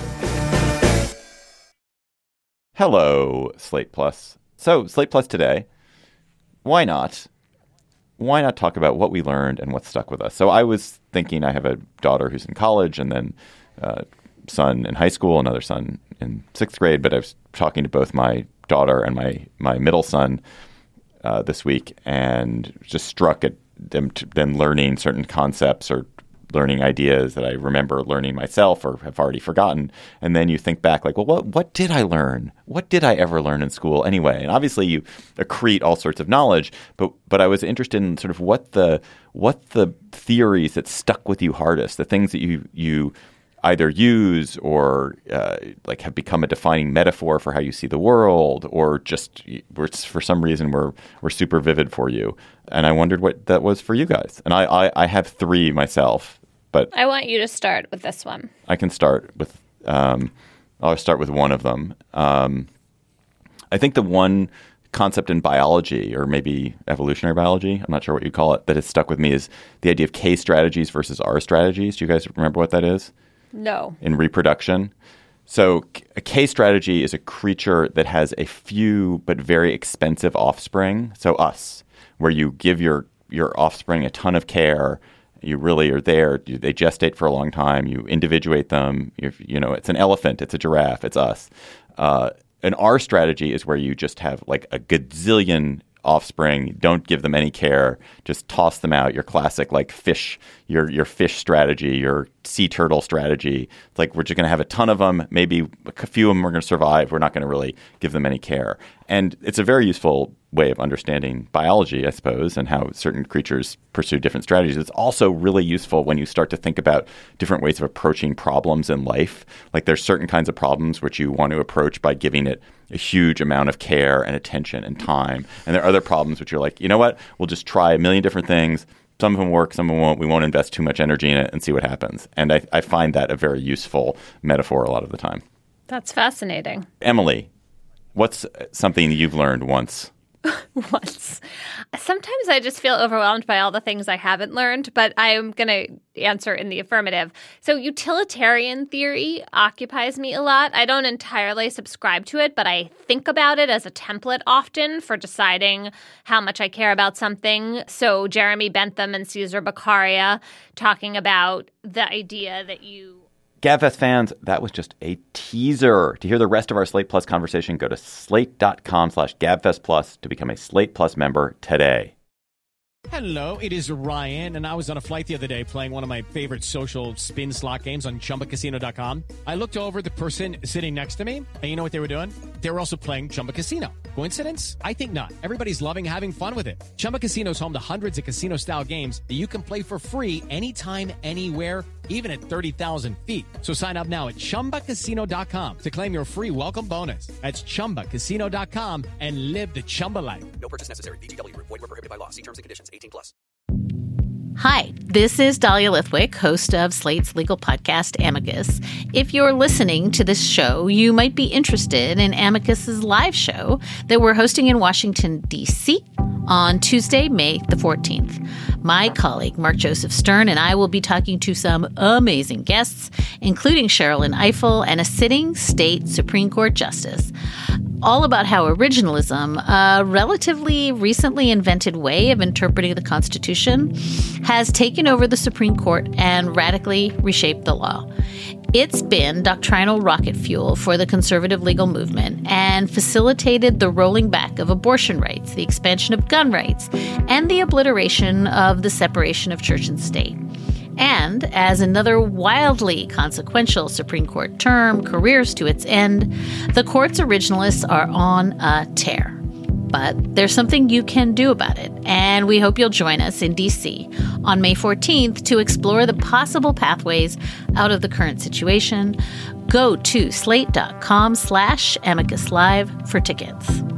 Hello, Slate Plus. So Slate Plus today, why not? Why not talk about what we learned and what stuck with us? So I was thinking, I have a daughter who's in college and then a son in high school, another son in 6th grade. But I was talking to both my daughter and my middle son this week and just struck at them learning certain concepts or learning ideas that I remember learning myself or have already forgotten. And then you think back like, well, what did I learn? What did I ever learn in school anyway? And obviously you accrete all sorts of knowledge, but I was interested in sort of what the theories that stuck with you hardest, the things that you either use or like have become a defining metaphor for how you see the world, or just for some reason were super vivid for you. And I wondered what that was for you guys. And I have 3 myself, but I want you to start with this one. I can start with I'll start with one of them. I think the one concept in biology, or maybe evolutionary biology, I'm not sure what you call it, that has stuck with me is the idea of K strategies versus R strategies. Do you guys remember what that is? No. In reproduction. So a K strategy is a creature that has a few but very expensive offspring. So us, where you give your offspring a ton of care. You really are there. They gestate for a long time. You individuate them. It's an elephant. It's a giraffe. It's us. An R strategy is where you just have like a gazillion offspring, don't give them any care, just toss them out. Your classic like fish, your fish strategy, your sea turtle strategy. It's like we're just going to have a ton of them. Maybe a few of them are going to survive. We're not going to really give them any care. And it's a very useful way of understanding biology, I suppose, and how certain creatures pursue different strategies. It's also really useful when you start to think about different ways of approaching problems in life. Like there's certain kinds of problems which you want to approach by giving it a huge amount of care and attention and time. And there are other problems which you're like, you know what, we'll just try a million different things. Some of them work, some of them won't. We won't invest too much energy in it and see what happens. And I find that a very useful metaphor a lot of the time. That's fascinating. Emily, what's something you've learned once? Once. Sometimes I just feel overwhelmed by all the things I haven't learned, but I'm going to answer in the affirmative. So utilitarian theory occupies me a lot. I don't entirely subscribe to it, but I think about it as a template often for deciding how much I care about something. So Jeremy Bentham and Cesar Beccaria talking about the idea that you... GabFest fans, that was just a teaser. To hear the rest of our Slate Plus conversation, go to slate.com/GabFest Plus to become a Slate Plus member today. Hello, it is Ryan, and I was on a flight the other day playing one of my favorite social spin slot games on ChumbaCasino.com. I looked over at the person sitting next to me, and you know what they were doing? They were also playing Chumba Casino. Coincidence? I think not. Everybody's loving having fun with it. Chumba Casino is home to hundreds of casino-style games that you can play for free anytime, anywhere, even at 30,000 feet. So sign up now at ChumbaCasino.com to claim your free welcome bonus. That's ChumbaCasino.com and live the Chumba life. No purchase necessary. VGW. Void where prohibited by law. See terms and conditions. 18+. Hi, this is Dahlia Lithwick, host of Slate's legal podcast, Amicus. If you're listening to this show, you might be interested in Amicus's live show that we're hosting in Washington, D.C. on Tuesday, May the 14th. My colleague, Mark Joseph Stern, and I will be talking to some amazing guests, including Sherrilyn Ifill and a sitting state Supreme Court justice, all about how originalism, a relatively recently invented way of interpreting the Constitution, has taken over the Supreme Court and radically reshaped the law. It's been doctrinal rocket fuel for the conservative legal movement and facilitated the rolling back of abortion rights, the expansion of gun rights, and the obliteration of the separation of church and state. And as another wildly consequential Supreme Court term careers to its end, the court's originalists are on a tear. But there's something you can do about it, and we hope you'll join us in D.C. on May 14th to explore the possible pathways out of the current situation. Go to slate.com/Amicus Live for tickets.